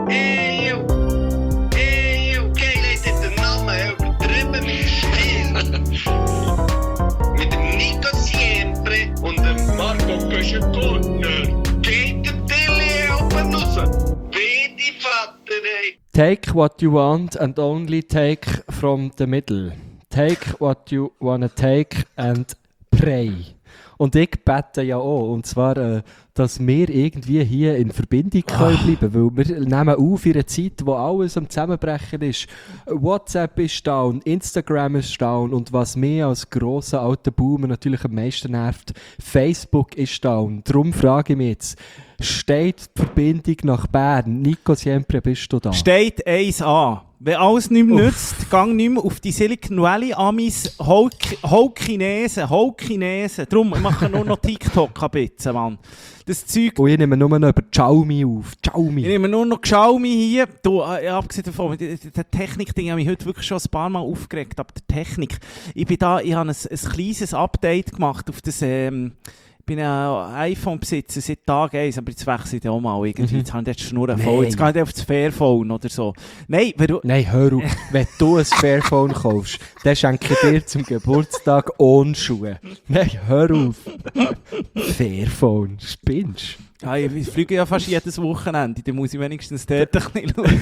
Okay, Leute, den Namen übertrieben mit Stil. Mit dem Nico Siempre und dem Marco Köschenkorner. Geht der Tilly oben raus? Wie die Vater, ey. Take what you want and only take from the middle. Take what you wanna take and pray. Und ich bete ja auch, und zwar, dass wir irgendwie hier in Verbindung können bleiben, weil wir nehmen auf in einer Zeit, wo alles am Zusammenbrechen ist. WhatsApp ist down, Instagram ist down und was mich als grosser alter Boomer natürlich am meisten nervt, Facebook ist down. Darum frage ich mich jetzt, steht die Verbindung nach Bern? Nico Siempre, bist du da? Steht 1A. Wenn alles nicht mehr nützt, gang nicht mehr auf die Silicon Valley Amis, hol Chinesen. Darum machen wir nur noch TikTok abbitzen, Mann. Das Zeug... Und ich nehme nur noch über Xiaomi auf. Xiaomi. Ich nehme nur noch Xiaomi hier. Du, abgesehen davon, der Technik-Ding habe ich heute wirklich schon ein paar Mal aufgeregt, aber der Technik. Ich habe ein kleines Update gemacht auf das... Ich bin ein iPhone-Besitzer seit Tag 1, aber jetzt wechsle ich auch mal irgendwie. Jetzt habe ich jetzt Schnurren voll. Jetzt gehe ich auf das Fairphone oder so. Nein, hör auf. Wenn du ein Fairphone kaufst, dann schenke ich dir zum Geburtstag ohne Schuhe. Nein, hör auf. Fairphone, spinnst du? Ja, ich fliege ja fast jedes Wochenende. Dann muss ich wenigstens dort ein bisschen schauen.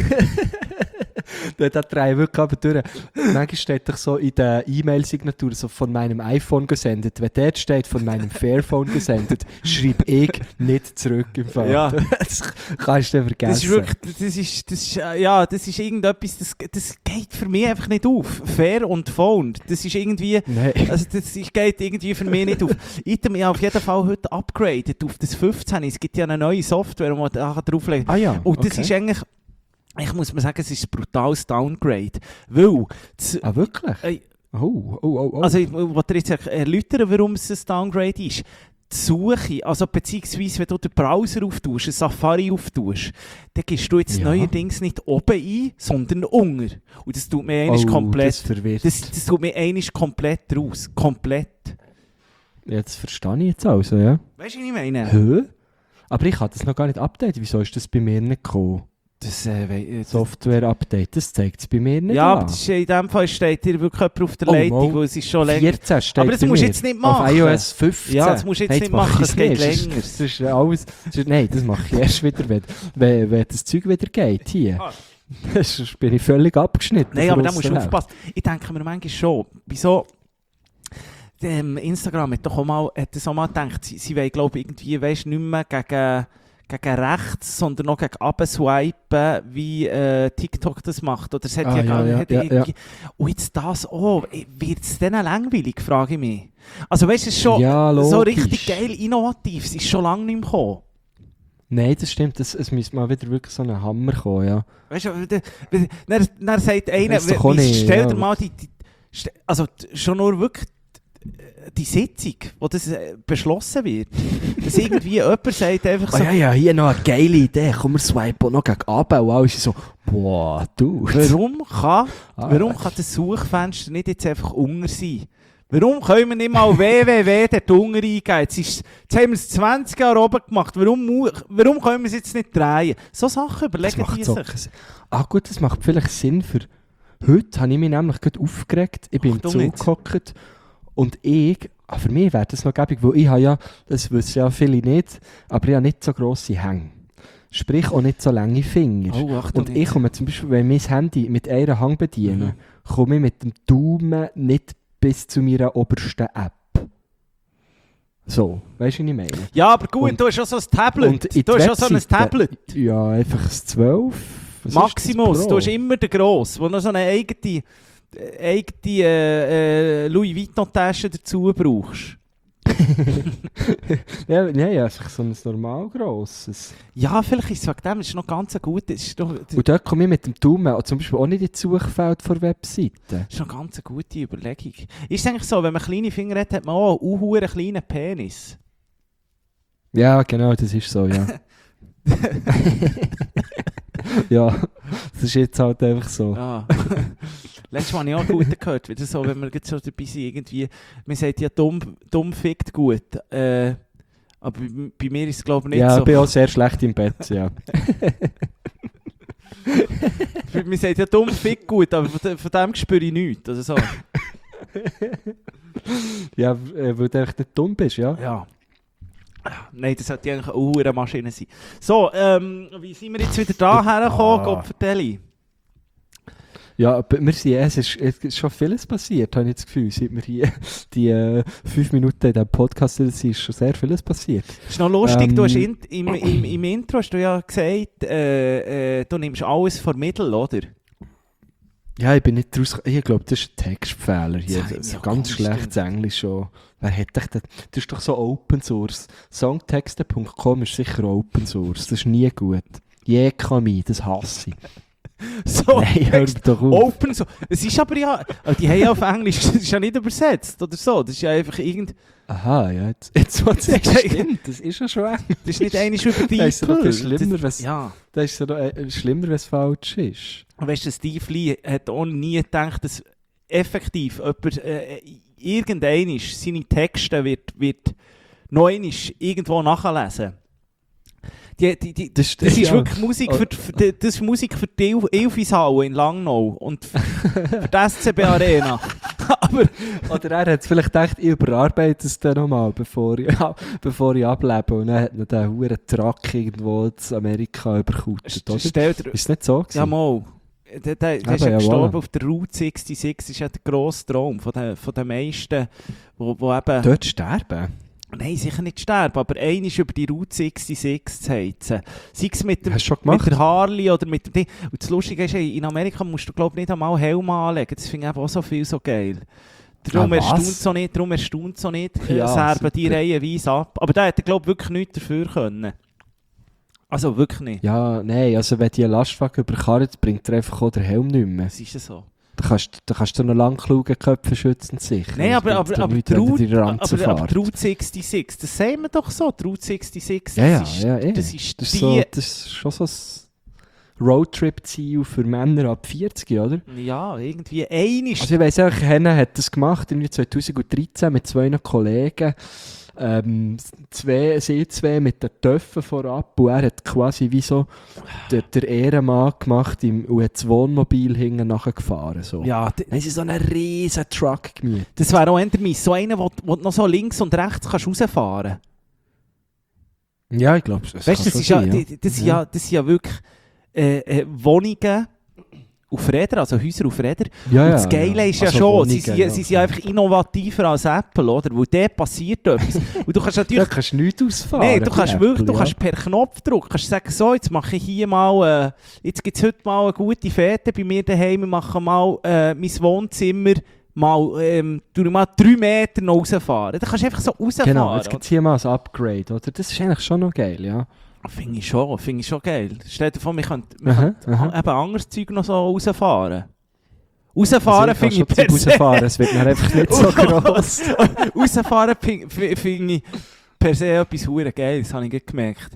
Da drehe ich wirklich aber durch. Manchmal steht doch so in der E-Mail-Signatur so von meinem iPhone gesendet. Wenn dort steht von meinem Fairphone gesendet, schreibe ich nicht zurück im Fall. Ja. Das kannst du vergessen. Das ist wirklich, das ist irgendetwas, das geht für mich einfach nicht auf. Fair und Phone, das ist irgendwie, also das geht irgendwie für mich nicht auf. Ich habe mich auf jeden Fall heute upgraded auf das 15. Es gibt ja eine neue Software, wo man da drauflegen kann. Ah ja, und das ist eigentlich, ich muss mal sagen, es ist ein brutales Downgrade. Weil... wirklich? Oh. Also ich wollte dir jetzt erläutern, warum es ein Downgrade ist. Die Suche, also beziehungsweise wenn du den Browser auftust, einen Safari auftust, dann gibst du jetzt neuerdings nicht oben ein, sondern unten. Und das tut mir komplett... Das tut mir komplett raus. Komplett. Jetzt verstehe ich jetzt also, ja. Weißt du, was ich meine? Hä? Aber ich habe das noch gar nicht updaten. Wieso ist das bei mir nicht gekommen? Das Software-Update, das zeigt es bei mir nicht. Ja, aber in dem Fall steht dir wirklich jemand auf der Leitung, weil es ist schon länger. 14 steht aber das musst du jetzt nicht machen. Auf iOS 15. Ja, das musst du jetzt nicht machen, es geht länger. Das ist alles, nein, das mache ich erst wieder, wenn das Zeug wieder geht hier. Sonst bin ich völlig abgeschnitten. Nein, aber da musst du aufpassen. Ich denke mir manchmal schon, wieso... Instagram hat das auch mal gedacht, sie wollen, glaube ich, irgendwie, weißt, nicht mehr gegen rechts, sondern noch gegen runter swipen, wie TikTok das macht. Oder es hat ja. Und jetzt das auch. Wird es denn langweilig, frage ich mich. Also weißt du, es ist schon so richtig geil innovativ. Es ist schon lange nicht mehr gekommen. Nein, das stimmt. Es müsste mal wieder wirklich so ein Hammer kommen, ja. Weißt du, dann sagt einer, stell dir mal also schon nur wirklich die Sitzung, wo das beschlossen wird, dass irgendwie jemand sagt einfach so... Ja, hier noch eine geile Idee, komm, wir swipen noch gegen runter und alle sind so, boah, du... Warum kann das Suchfenster nicht jetzt einfach unten sein? Warum können wir nicht mal www dort unten eingeben? Jetzt haben wir es 20 Jahre oben gemacht, warum können wir es jetzt nicht drehen? So Sachen überlegen die sich. Gut, das macht vielleicht Sinn für... Heute habe ich mich nämlich gerade aufgeregt, ich bin im Zug gehockt. Und für mich wäre das noch gäbig, weil ich habe ja, das wissen ja viele nicht, aber ich habe nicht so grosse Hänge. Sprich auch nicht so lange Finger. Und ich komme zum Beispiel, wenn ich mein Handy mit einer Hand bediene, komme ich mit dem Daumen nicht bis zu meiner obersten App. So, weißt du, was ich meine? Ja, aber gut, und, du hast schon so ein Tablet. Du hast schon so ein Tablet. Ja, einfach ein 12. Maximus, du hast immer den Gross, wo noch so eine eigene Louis Vuitton-Tasche dazu brauchst. ja, einfach so ein normal grosses. Ja, vielleicht ist es wegen dem, ist noch ganz gut. Und dort komme ich mit dem Daumen zum Beispiel auch nicht ins Suchfeld der Webseite. Das ist noch ganz eine gute Überlegung. Ist es eigentlich so, wenn man kleine Finger hat, hat man auch einen kleinen Penis? Ja, genau, das ist so, ja. Ja, das ist jetzt halt einfach so. Ja. Letztes Mal habe ich auch gut gehört, wieder so, wenn wir jetzt so dabei sind, irgendwie, man sagt ja, dumm fickt gut. Aber bei mir ist es glaube ich nicht so. Ja, ich bin auch sehr schlecht im Bett, ja. Man sagt ja dumm Fick gut, aber von dem spüre ich nichts. Also so. Ja, weil du einfach nicht dumm bist, ja? Ja. Nein, das sollte eigentlich auch eine Maschine sein. So, wie sind wir jetzt wieder da hergekommen, Gottverdeli? Ja, aber es ist schon vieles passiert, habe ich das Gefühl. Seit wir hier die 5 Minuten in diesem Podcast sind, ist schon sehr vieles passiert. Das ist noch lustig, du hast im Intro hast du ja gesagt, du nimmst alles vor Mittel, oder? Ja, ich bin nicht draus... Ich glaube, das ist ein Textfehler hier. Das So ja ganz komisch, schlechtes Englisch schon. Wer hätte dich das? Das ist doch so Open Source. Songtexte.com ist sicher Open Source. Das ist nie gut. JKMI, das hasse ich. So, Nein, hör doch auf. Open so. Es ist aber ja... Die haben ja auf Englisch, das ist ja nicht übersetzt, oder so. Das ist ja einfach irgend... Aha, ja, jetzt was du sagst, stimmt. Das ist ja schon Englisch. Das ist nicht einmal über die Das ist ja noch schlimmer, was... Ja. Das ist ja noch schlimmer, wenn es falsch ist. Weißt du, Steve Lee hat auch nie gedacht, dass effektiv jemand, irgendeinmal seine Texte wird noch einmal irgendwo nachlesen. Das ist ja wirklich Musik das ist Musik für die Elfishalle in Langnau und für die SCB Arena. Aber, oder er hat vielleicht gedacht, ich überarbeite es dann nochmal, bevor ich ablebe. Und dann hat er den huren Truck irgendwo in Amerika überkutet, oder? Ist es nicht so gewesen? Ja, mal. Der ist ja gestorben auf der Route 66, das ist ja der grosse Traum von den meisten, wo eben... Dort sterben? Nein, sicher nicht sterben, aber einer ist über die Route 66 zu heizen. Sei es mit der Harley oder mit dem Ding. Und das Lustige ist, in Amerika musst du, glaube ich, nicht einmal Helm anlegen. Das finde ich auch so viel so geil. Darum erstaunt es so nicht, ja, Serben die reihenweise ab. Aber da hätte er, glaube ich, wirklich nichts dafür können. Also wirklich nicht. Ja, nein, also wenn die einen Lastwagen überkarren, bringt er einfach auch den Helm nicht mehr. Das ist ja so. Da kannst du noch lang kluge Köpfe schützen sicher. Nein, aber die Route 66, das sagen wir doch so. Die Route 66, das ist schon so ein Roadtrip-Ziel für Männer ab 40, oder? Ja, irgendwie einiges. Also ich weiss auch, Henne hat das gemacht, irgendwie 2013 mit 2 Kollegen. Sie zwei mit den Töpfen vorab und er hat quasi wie so der Ehrenmann gemacht und hat das Wohnmobil hinten nachher gefahren. So. Ja, dann haben sie so einen riesen Truck gemietet. Das wäre auch eher meins. So einen, wo du noch so links und rechts kannst rausfahren. Ja, ich glaube, das weißt, das sind ja wirklich Wohnungen auf Rädern, also Häuser auf Rädern. Ja, und das Geile ist ja also schon, Wohnungen, sie sind einfach innovativer als Apple, oder? Weil dort passiert etwas. Und du kannst natürlich... Da kannst du nichts ausfahren. Nein, du kannst wirklich, du kannst per Knopfdruck kannst sagen, so, jetzt mache ich hier mal, jetzt gibt es heute mal eine gute Fete bei mir daheim, wir machen mal mein Wohnzimmer mal 3 Meter noch rausfahren. Da kannst du einfach so rausfahren. Genau, jetzt gibt es hier mal ein Upgrade, oder? Das ist eigentlich schon noch geil, ja. Finde ich schon geil. Stell dir vor, wir können eben anderes Zeug noch so rausfahren. Rausfahren finde ich per se... Rausfahren, es wird dann einfach nicht so gross. Rausfahren finde ich per se etwas verdammt geil, das habe ich gemerkt.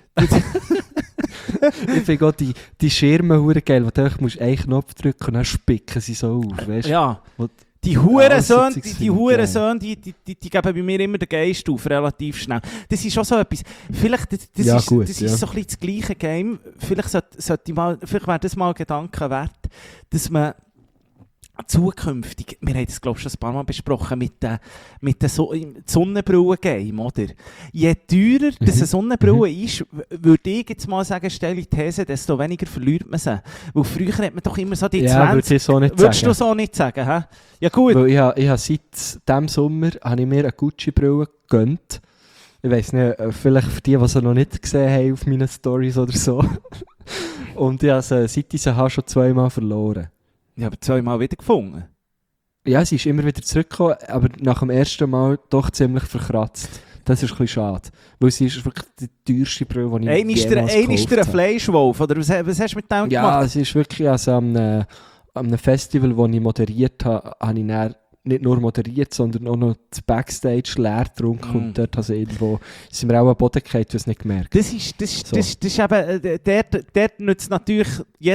Ich finde auch die Schirme verdammt geil, wo du musst einen Knopf drücken und dann spicken sie so auf, weißt du? Ja. Die Hurensöhne, die geben bei mir immer den Geist auf, relativ schnell. Das ist schon so etwas. Vielleicht ist so ein bisschen das gleiche Game. Vielleicht wäre das mal ein Gedanke wert, dass man zukünftig, wir haben das glaube ich schon ein paar Mal besprochen, mit den Sonnenbrillen-Game, oder? Je teurer das eine Sonnenbrille ist, würde ich jetzt mal sagen, stelle ich die These, desto weniger verliert man sie. Weil früher hat man doch immer so die 20... Würdest du so nicht sagen, hä? Ja gut. Weil ich habe seit diesem Sommer habe ich mir eine Gucci-Brille gegönnt. Ich weiss nicht, vielleicht für die sie noch nicht gesehen haben auf meinen Stories oder so. Und ich habe sie, seit ich sie habe, schon 2-mal verloren. Ja, aber 2-mal wieder gefunden? Ja, sie ist immer wieder zurückgekommen, aber nach dem ersten Mal doch ziemlich verkratzt. Das ist ein bisschen schade. Weil sie ist wirklich die teuerste Brille, die ich jemals gekauft habe. Ist ein Fleischwolf? Oder was hast du mit dem gemacht? Ja, sie ist wirklich also an einem Festival, das ich moderiert habe, habe ich dann nicht nur moderiert, sondern auch noch das Backstage leer getrunken und dort also irgendwo sind wir auch am Boden gefallen, du hast es nicht gemerkt. Das ist eben, dort nützt natürlich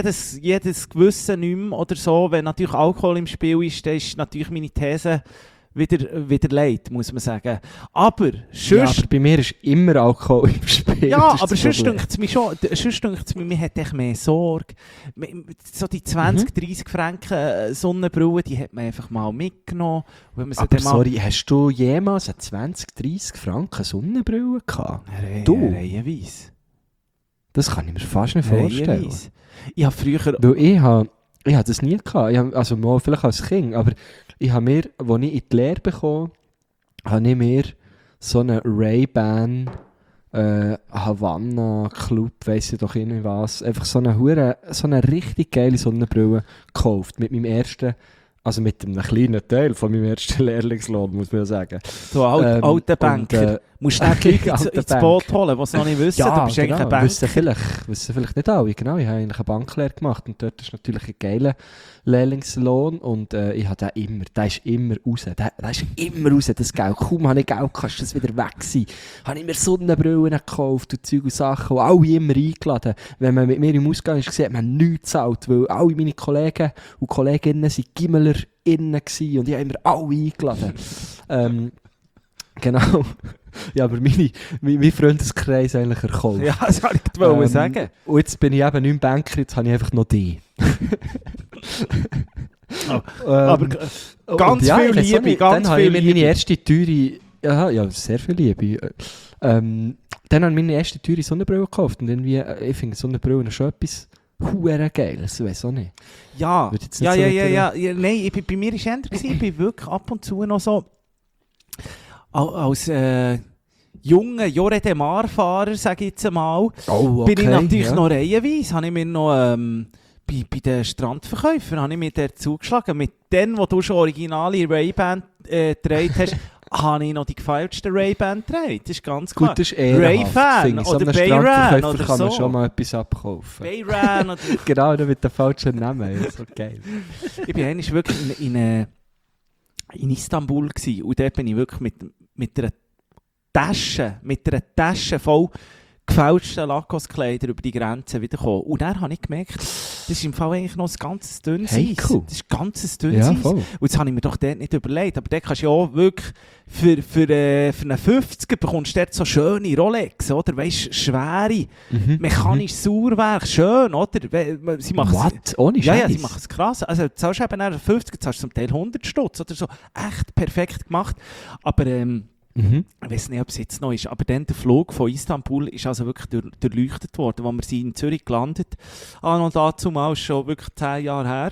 jedes Gewissen nicht mehr oder so, wenn natürlich Alkohol im Spiel ist, dann ist natürlich meine These, wieder leid, muss man sagen. Aber sonst... aber bei mir ist immer Alkohol im Spiel. Ja, aber sonst denkt es mir schon, man hat echt mehr Sorge. So die 20, 30 Franken Sonnenbrille, die hat man einfach mal mitgenommen. Wenn man aber sorry, hast du jemals eine 20, 30 Franken Sonnenbrille gehabt? Reihenweise. Das kann ich mir fast nicht vorstellen. Ich habe früher... Weil ich habe das nie gehabt. Also mal vielleicht als Kind, aber ich habe mir, als ich in die Lehre bekam, habe ich mir so einen Ray-Ban Havanna Club, weiss ich doch nicht was, einfach so eine richtig geile Sonnenbrille gekauft. Mit meinem ersten, also mit einem kleinen Teil von meinem ersten Lehrlingslohn, muss man ja sagen. So alter Banker. Musst du die Leute ins Boot holen, die es noch nicht wissen, du bist eigentlich ein Banker. Wissen vielleicht nicht alle, genau. Ich habe eigentlich eine Banklehre gemacht und dort ist natürlich ein geiler Lehrlingslohn und ich habe der ist immer raus. Der ist immer raus, das Geld. Kaum habe ich Geld, kannst das wieder weg sein. Habe ich mir Sonnenbrillen gekauft und Zeug und Sachen und alle immer eingeladen. Wenn man mit mir im Ausgang ist, hat man nichts gezahlt, weil alle meine Kollegen und Kolleginnen waren GimmelerInnen gewesen und ich habe immer alle eingeladen. Genau. Ja, aber mein Freundeskreis eigentlich erkauft. Ja, das kann ich sagen. Und jetzt bin ich eben nicht mehr Banker, jetzt habe ich einfach noch die. Aber ganz viel Liebe, ganz viel Liebe. Dann habe ich mir meine erste teure... Ja, sehr viel Liebe. Dann habe ich meine erste teure Sonnenbrille gekauft und irgendwie, ich finde Sonnenbrillen schon etwas huere Geiles, ich weiss auch nicht. Ja. Nein, bei mir war es ändert. Ich bin wirklich ab und zu noch so... Als junger Jore de Mar-Fahrer, sage ich jetzt einmal, bin ich natürlich noch reihenweise. Habe ich mir noch bei den Strandverkäufern habe ich mir dort zugeschlagen. Mit denen, wo du schon originale Ray-Ban getragen hast, habe ich noch die gefeilschten Ray-Ban getragen. Das ist ganz klar. Gut, das ist Ray-Fan oder Bayran oder kann man so. schon mal etwas abkaufen. Bayran oder... Genau, mit den falschen Namen. Das ist so geil. Ich bin eigentlich wirklich in Istanbul gewesen, und dort bin ich wirklich mit einer Tasche voll gefälschten Lacoste-Kleider über die Grenze wiedergekommen. Und dann habe ich gemerkt, das ist im Fall eigentlich noch ein ganz dünnes Eis. Cool. Das ist ein ganz dünnes Eis. Voll. Und das habe ich mir doch dort nicht überlegt. Aber dort kannst du ja auch wirklich für einen 50er bekommst du dort so schöne Rolex, oder? Weißt, schwere, mechanisches Sauerwerk, schön, oder? Sie machen What? Ohne Scheiß? Ja, sie machen es krass. Also du zahlst eben 50er, zahlst zum Teil 100 Stutz oder so. Echt perfekt gemacht. Aber ich weiß nicht, ob es jetzt noch ist, aber dann der Flug von Istanbul ist also wirklich durchleuchtet worden, als wir sind in Zürich gelandet. Und dazu mal schon wirklich 10 Jahre her.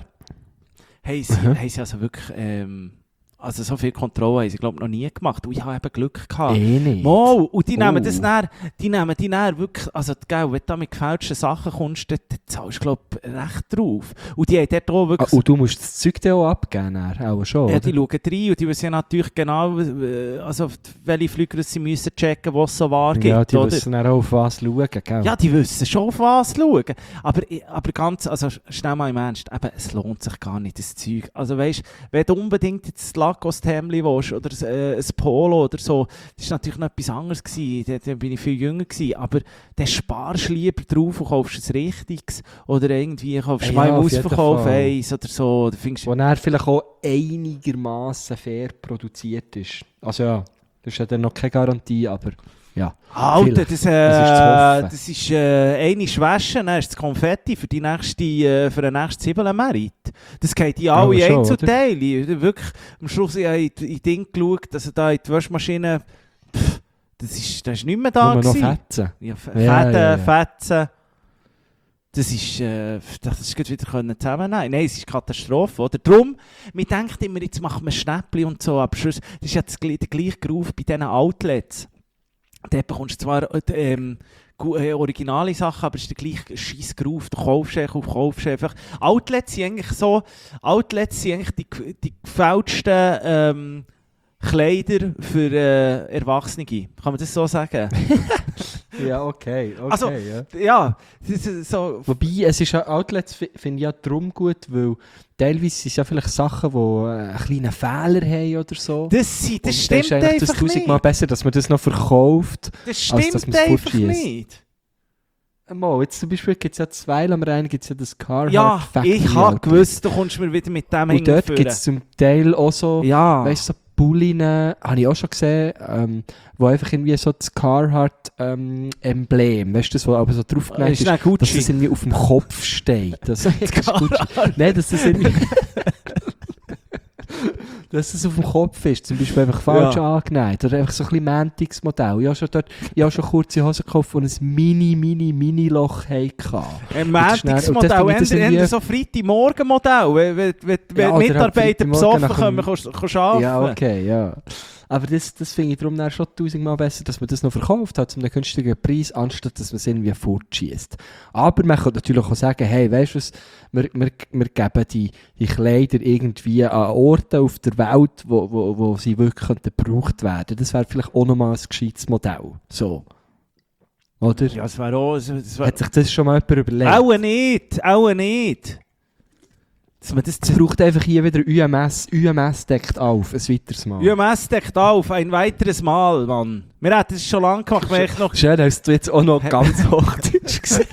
Haben sie also wirklich, also so viel Kontrolle haben sie, glaube ich, noch nie gemacht. Und ich habe eben Glück gehabt. Nicht. Mal, und die nehmen das dann, wirklich, also wenn du da mit gefälschten Sachen kommst, dann zahlst du, glaube ich, recht drauf. Und die haben dort auch wirklich... und du musst das Zeug dann auch abgeben, auch schon, ja, oder? die schauen rein und die wissen ja natürlich genau, also welche Flüger sie müssen checken, was es so wahr gibt. Ja, die oder? wissen auch auf was schauen, gell? Ja, die wissen schon auf was schauen. Aber ganz, also schnell mal im Ernst, eben, es lohnt sich gar nicht, das Zeug. Also weißt, wenn du unbedingt jetzt das Lacoste-Hemdli willst oder ein Polo oder so, das war natürlich noch etwas anderes gewesen. Da bin ich viel jünger gewesen. Aber dann sparst du lieber drauf und kaufst ein richtiges oder irgendwie kaufst du mal im Ausverkauf eins oder so. Wo er vielleicht auch einigermaßen fair produziert ist. Also ja, das ist ja dann noch keine Garantie, aber ja. Alter, das ist eine waschen, dann ist das Konfetti für den nächsten Zwiebeln-Merit. Das geht in alle Einzelteile. Wirklich, am Schluss habe ich in Ding geschaut, dass da in die Waschmaschine, das ist nicht mehr da gewesen. Nur noch Fetzen. Ja, Fetzen. Das ist wieder zusammennehmen. Nein, es ist Katastrophe, oder? Darum, man denkt immer, jetzt machen wir Schnäppli und so, aber das ist ja der gleiche Groove bei diesen Outlets. Dort bekommst du zwar originale Sachen, aber es ist der gleiche scheiß Groove. Du kaufst einfach. Outlets sind eigentlich die gefälschten Kleider für Erwachsene. Kann man das so sagen? Ja, okay. Also, ja, das ist so. Wobei, es ist ja, Outlets finde ich ja darum gut, weil teilweise sind es ja vielleicht Sachen, die einen kleinen Fehler haben oder so. Das stimmt einfach nicht. Das ist 1000-mal besser, dass man das noch verkauft, das stimmt als dass man es einfach nicht. Jetzt zum Beispiel gibt es ja 2 am Rhein, gibt es ja das Carhartt Factory. Ja, ich habe gewusst, du kommst mir wieder mit dem Und dort gibt es zum Teil auch so, weißt, so Pulli habe ich auch schon gesehen, wo einfach irgendwie so das Carhartt-Emblem, weißt du, das, wo aber so draufgelegt ist, dass das irgendwie auf dem Kopf steht. Das Nein, dass das irgendwie... dass es auf dem Kopf ist, zum Beispiel einfach falsch angenäht oder einfach so ein bisschen Mantics-Modell. Ich habe schon kurze Hosen gekauft, die ein Mini-Loch hatten. Ein Mantics-Modell, eher so Freitagmorgen-Modell, wenn Mitarbeiter besoffen kommen, kannst du arbeiten. Ja, okay, ja. Aber das finde ich darum schon 1000-mal besser, dass man das noch verkauft hat, zu einem günstigen Preis, anstatt dass man es irgendwie fortschießt. Aber man kann natürlich auch sagen, hey, weißt du was, wir geben die Kleider irgendwie an Orte auf der Welt, wo sie wirklich gebraucht werden. Das wäre vielleicht auch nochmal ein gescheites Modell. So. Oder? Ja, es wäre auch... Hat sich das schon mal jemand überlegt? Auch nicht. Es braucht einfach hier wieder UMS. UMS deckt auf, ein weiteres Mal. UMS deckt auf, ein weiteres Mal, Mann. Wir hätten es schon lange gemacht. Schön, hast du jetzt auch noch ganz Hochdeutsch gesagt.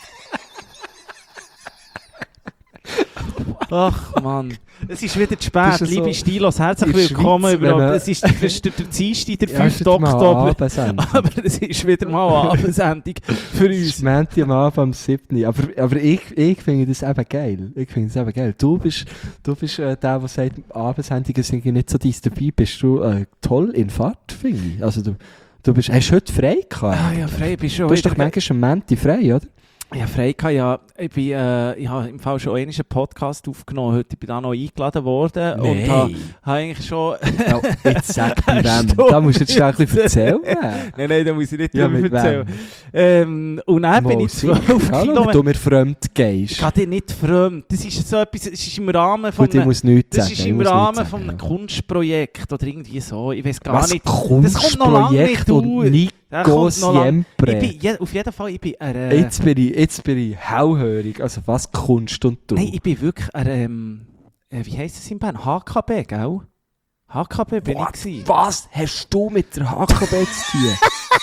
Ach Mann, es ist wieder zu spät. So, liebe Stilos, herzlich willkommen. Es ist der Dienstag, der 5. Oktober. Aber es ist wieder mal eine Abendsendung für uns. Es ist Montag am Abend am 7. Aber ich finde das eben geil. Du bist der sagt, Abendsendungen sind nicht so dies. Dabei bist du toll in Fahrt, finde ich. Also hast du heute frei gehabt? Ja, frei bist du. Du bist doch manchmal am Montag frei, oder? Ja, frei ja. Ich habe im Fall schon einen Podcast aufgenommen. Heute bin ich da noch eingeladen worden. Nee. Und habe eigentlich schon... Ja, jetzt sag bei wem. Da musst du jetzt schnell ein bisschen erzählen. Nein, da muss ich nicht drüber erzählen. Und dann bin ich 12 Kilometer... Wenn du mir fremd gehst. Ich gehe dir nicht fremd. Das ist so etwas... Es ist im Rahmen von einem... Das ist im Rahmen von einem Kunstprojekt oder irgendwie so. Ich weiß gar nicht. Das kommt noch lange nicht und Nico Siempre. Auf jeden Fall, ich bin... Jetzt bin ich hellhörig. Also was Kunst und du? Nein, ich bin wirklich wie heisst es in Bern? HKB, gell? HKB bin ich gewesen. Was hast du mit der HKB zu tun?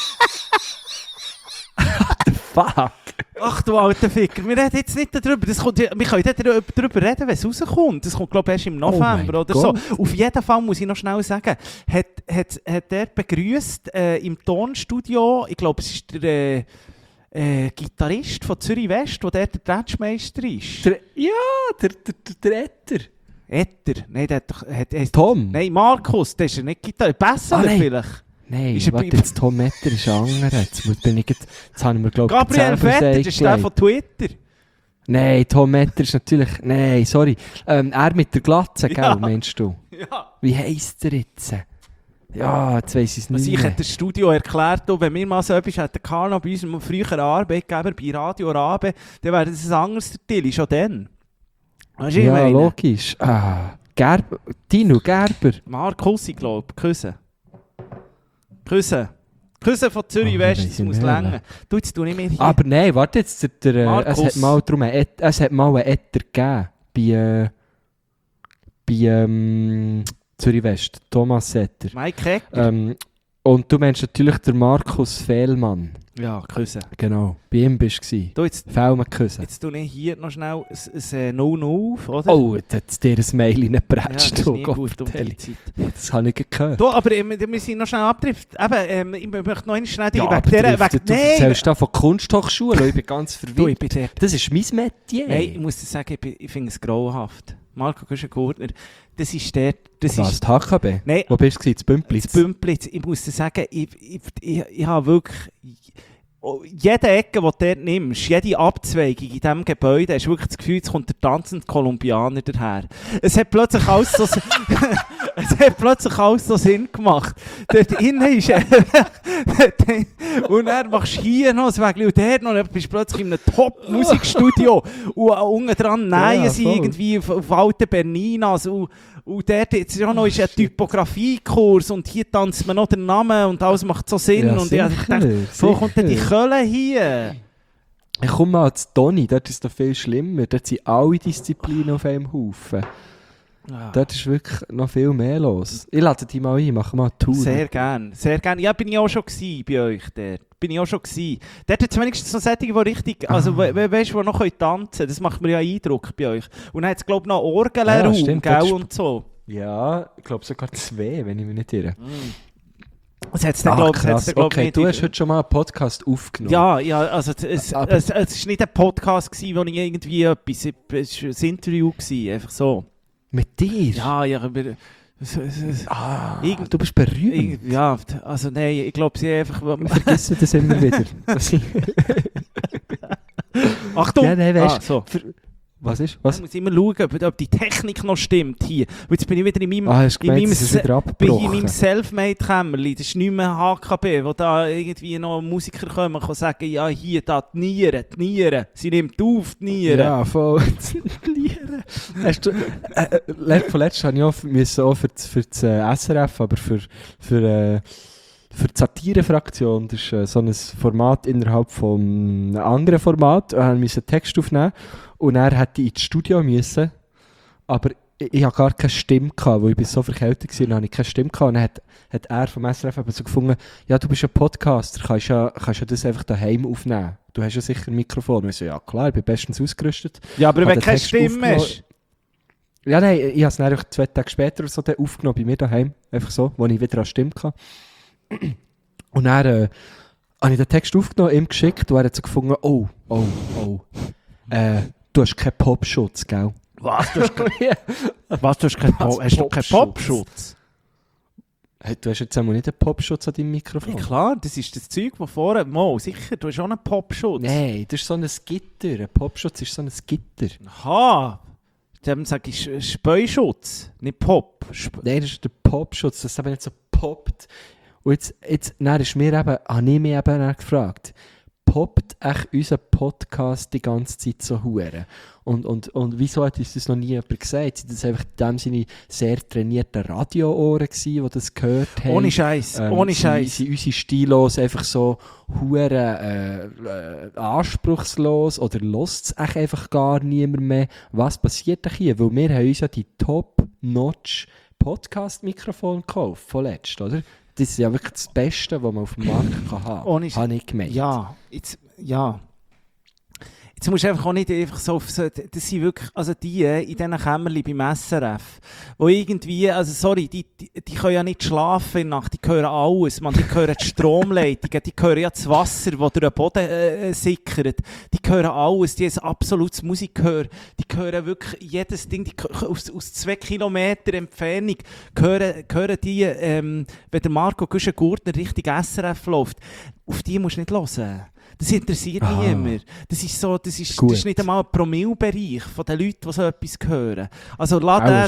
What the fuck? Ach du alter Ficker, wir reden jetzt nicht darüber. Wir können darüber reden, wenn es rauskommt. Das kommt glaube ich erst im November oder so. Auf jeden Fall muss ich noch schnell sagen, hat der begrüßt im Tonstudio, ich glaube es ist der... Gitarrist von Zürich West, der der Tretschmeister ist. Der Etter. Etter? Nein, der hat Tom? Nein, Markus, der ist ja nicht Gitarrist. Besser vielleicht? Nein, warte, jetzt Tom Etter ist ein anderer. Jetzt habe ich mir, glaube ich, Gabriel Vetter, das ist der von Twitter. Nein, Tom Etter ist natürlich... Nein, sorry. Er mit der Glatze, gell, meinst du? Ja. Wie heisst er jetzt? Ja, jetzt weiss ich es nicht. Ich hätte das Studio erklärt, wenn wir mal so etwas hätten noch bei unserem früheren Arbeitgeber, bei Radio Rabe, dann wäre das ein anderes Tilly, schon dann. Weißt du, ja, logisch. Tino Gerber. Markus, ich glaube, Küsse von Zürich West, das muss länger. Du, jetzt tu nicht mehr hier. Aber nein, warte jetzt, es hat mal einen Etter gegeben, bei Zürich West, Thomas Setter. Mike Hecker. Und du meinst natürlich der Markus Fehlmann. Ja, Küsse. Genau, bei ihm bist du. Du, jetzt Küsse. Jetzt tue ich hier noch schnell ein No-No auf, oder? Oh, jetzt hat dir ein Mail in den Bretsch. Ja, das ist nie gut um die Zeit. Das habe ich gehört. Du, aber wir sind noch schnell abgedriftet. Eben, ich möchte noch schnell... Du erzählst da von Kunsthochschule, ich bin ganz verwirrt. Das ist mein Metier. Nein, ich muss dir sagen, ich finde es grauenhaft. Marco Güschen-Gurtner, das ist der... Was, die HKB? Nein. Wo bist du? In Bümplitz? In Bümplitz. Ich muss dir sagen, ich habe wirklich... Jede Ecke, die du dort nimmst, jede Abzweigung in diesem Gebäude, hast du wirklich das Gefühl, jetzt kommt der tanzende Kolumbianer daher. Es hat plötzlich alles so Sinn gemacht. Dort innen ist... und dann machst du hier noch ein Wägel und dort noch, dann bist du plötzlich in einem Top-Musikstudio. Und unten dran nähen sie irgendwie auf alte Berninas. Und dort jetzt auch noch ist ein Typografiekurs und hier tanzt man noch den Namen und alles macht so Sinn. Ja, und ich dachte, wo kommt denn die Kölle hier? Ich komme mal zu Toni, dort ist es viel schlimmer. Dort sind alle Disziplinen auf einem Haufen. Ja. Dort ist wirklich noch viel mehr los. Ich lade dich mal ein, mach mal eine Tour. Sehr gern, sehr gern. Ja, bin ich auch schon gewesen bei euch dort. Dort hat es wenigstens noch Sättige, die richtig, also weißt du, die noch tanzen können. Das macht mir ja Eindruck bei euch. Und dann hat es, glaube ich, noch Orgelraum, stimmt, gell, und so. Ja, ich glaube sogar 2, wenn ich mich nicht irre. Das hat's dann, glaub krass. Okay, nicht du hast heute schon mal einen Podcast aufgenommen. Ja, also es war nicht ein Podcast, wo ich irgendwie etwas... Es war ein Interview, einfach so. Mit dir? Ja, aber... Du bist berühmt. Ja, also nein, ich glaube, sie einfach... Wir vergessen das immer wieder. Achtung! Ja, nein, weißt, so. Was ist? Was? Ich muss immer schauen, ob die Technik noch stimmt hier. Und jetzt bin ich wieder in meinem, hast gemeint, es ist wieder bin ich in abgebrochen. meinem Selfmade-Kämmerli. Das ist nicht mehr HKB, wo da irgendwie noch Musiker kommen und sagen, ja hier, da die Nieren. Sie nimmt auf die Nieren. Ja, voll. Die Nieren. Hast du... Vorletzt habe ich auch für das SRF, aber für die Satire-Fraktion, das ist so ein Format innerhalb von einem anderen Format, wir mussten einen Text aufnehmen und er hätte ins Studio müssen, aber ich hatte gar keine Stimme gehabt, weil ich so verkältet war, und habe ich keine Stimme gehabt. Und dann hat er vom SRF eben so gefunden, ja, du bist ein Podcaster, kannst ja das einfach daheim aufnehmen. Du hast ja sicher ein Mikrofon. Und ich so, ja klar, ich bin bestens ausgerüstet. Ja, aber wenn keine Stimme ist... Ja, nein, ich habe es dann 2 Tage später oder so aufgenommen, bei mir daheim, einfach so, wo ich wieder eine Stimme hatte. Und dann habe ich den Text aufgenommen, ihm geschickt und er hat so gefunden, du hast keinen Popschutz, gell? Was? Du hast keinen Popschutz? Hey, du hast jetzt einmal nicht einen Popschutz an deinem Mikrofon? Ja, klar, das ist das Zeug, das vorne... Sicher, du hast auch einen Popschutz. Nein, das ist so ein Gitter. Ein Popschutz ist so ein Gitter. Aha! Dem sage ich Speischutz, nicht Pop. Nein, das ist der Popschutz, das ist eben nicht so poppt. Und jetzt habe ich mich eben gefragt, poppt echt unser Podcast die ganze Zeit so hure? Und wieso hat uns das noch nie jemand gesagt? Sind das einfach in dem Sinne sehr trainierte Radioohren gewesen, die das gehört haben? Ohne Scheiß, ohne Scheiß. Sind unsere Stilos einfach so hure anspruchslos oder lässt es einfach gar niemand mehr? Was passiert denn hier? Weil wir haben uns ja die Top-Notch Podcast-Mikrofon gekauft, vorletzt, oder? Das ist ja wirklich das Beste, was man auf dem Markt haben kann. Habe ich gemeint. Ja, jetzt musst du einfach auch nicht einfach so auf so, das sind wirklich, also die in diesen Kämmerchen beim SRF, wo irgendwie, also sorry, die können ja nicht schlafen in der Nacht, die hören alles, man, die hören die Stromleitungen, die hören ja das Wasser, das durch den Boden sickert, die hören alles, die haben ein absolutes Musikgehör, die hören wirklich jedes Ding, die aus 2 Kilometer Entfernung hören die, wenn der Marco Güschen-Gurtner Richtung SRF läuft, auf die musst du nicht hören. Das interessiert niemand. Das ist nicht einmal ein Promille-Bereich von den Leuten, die so etwas hören. Also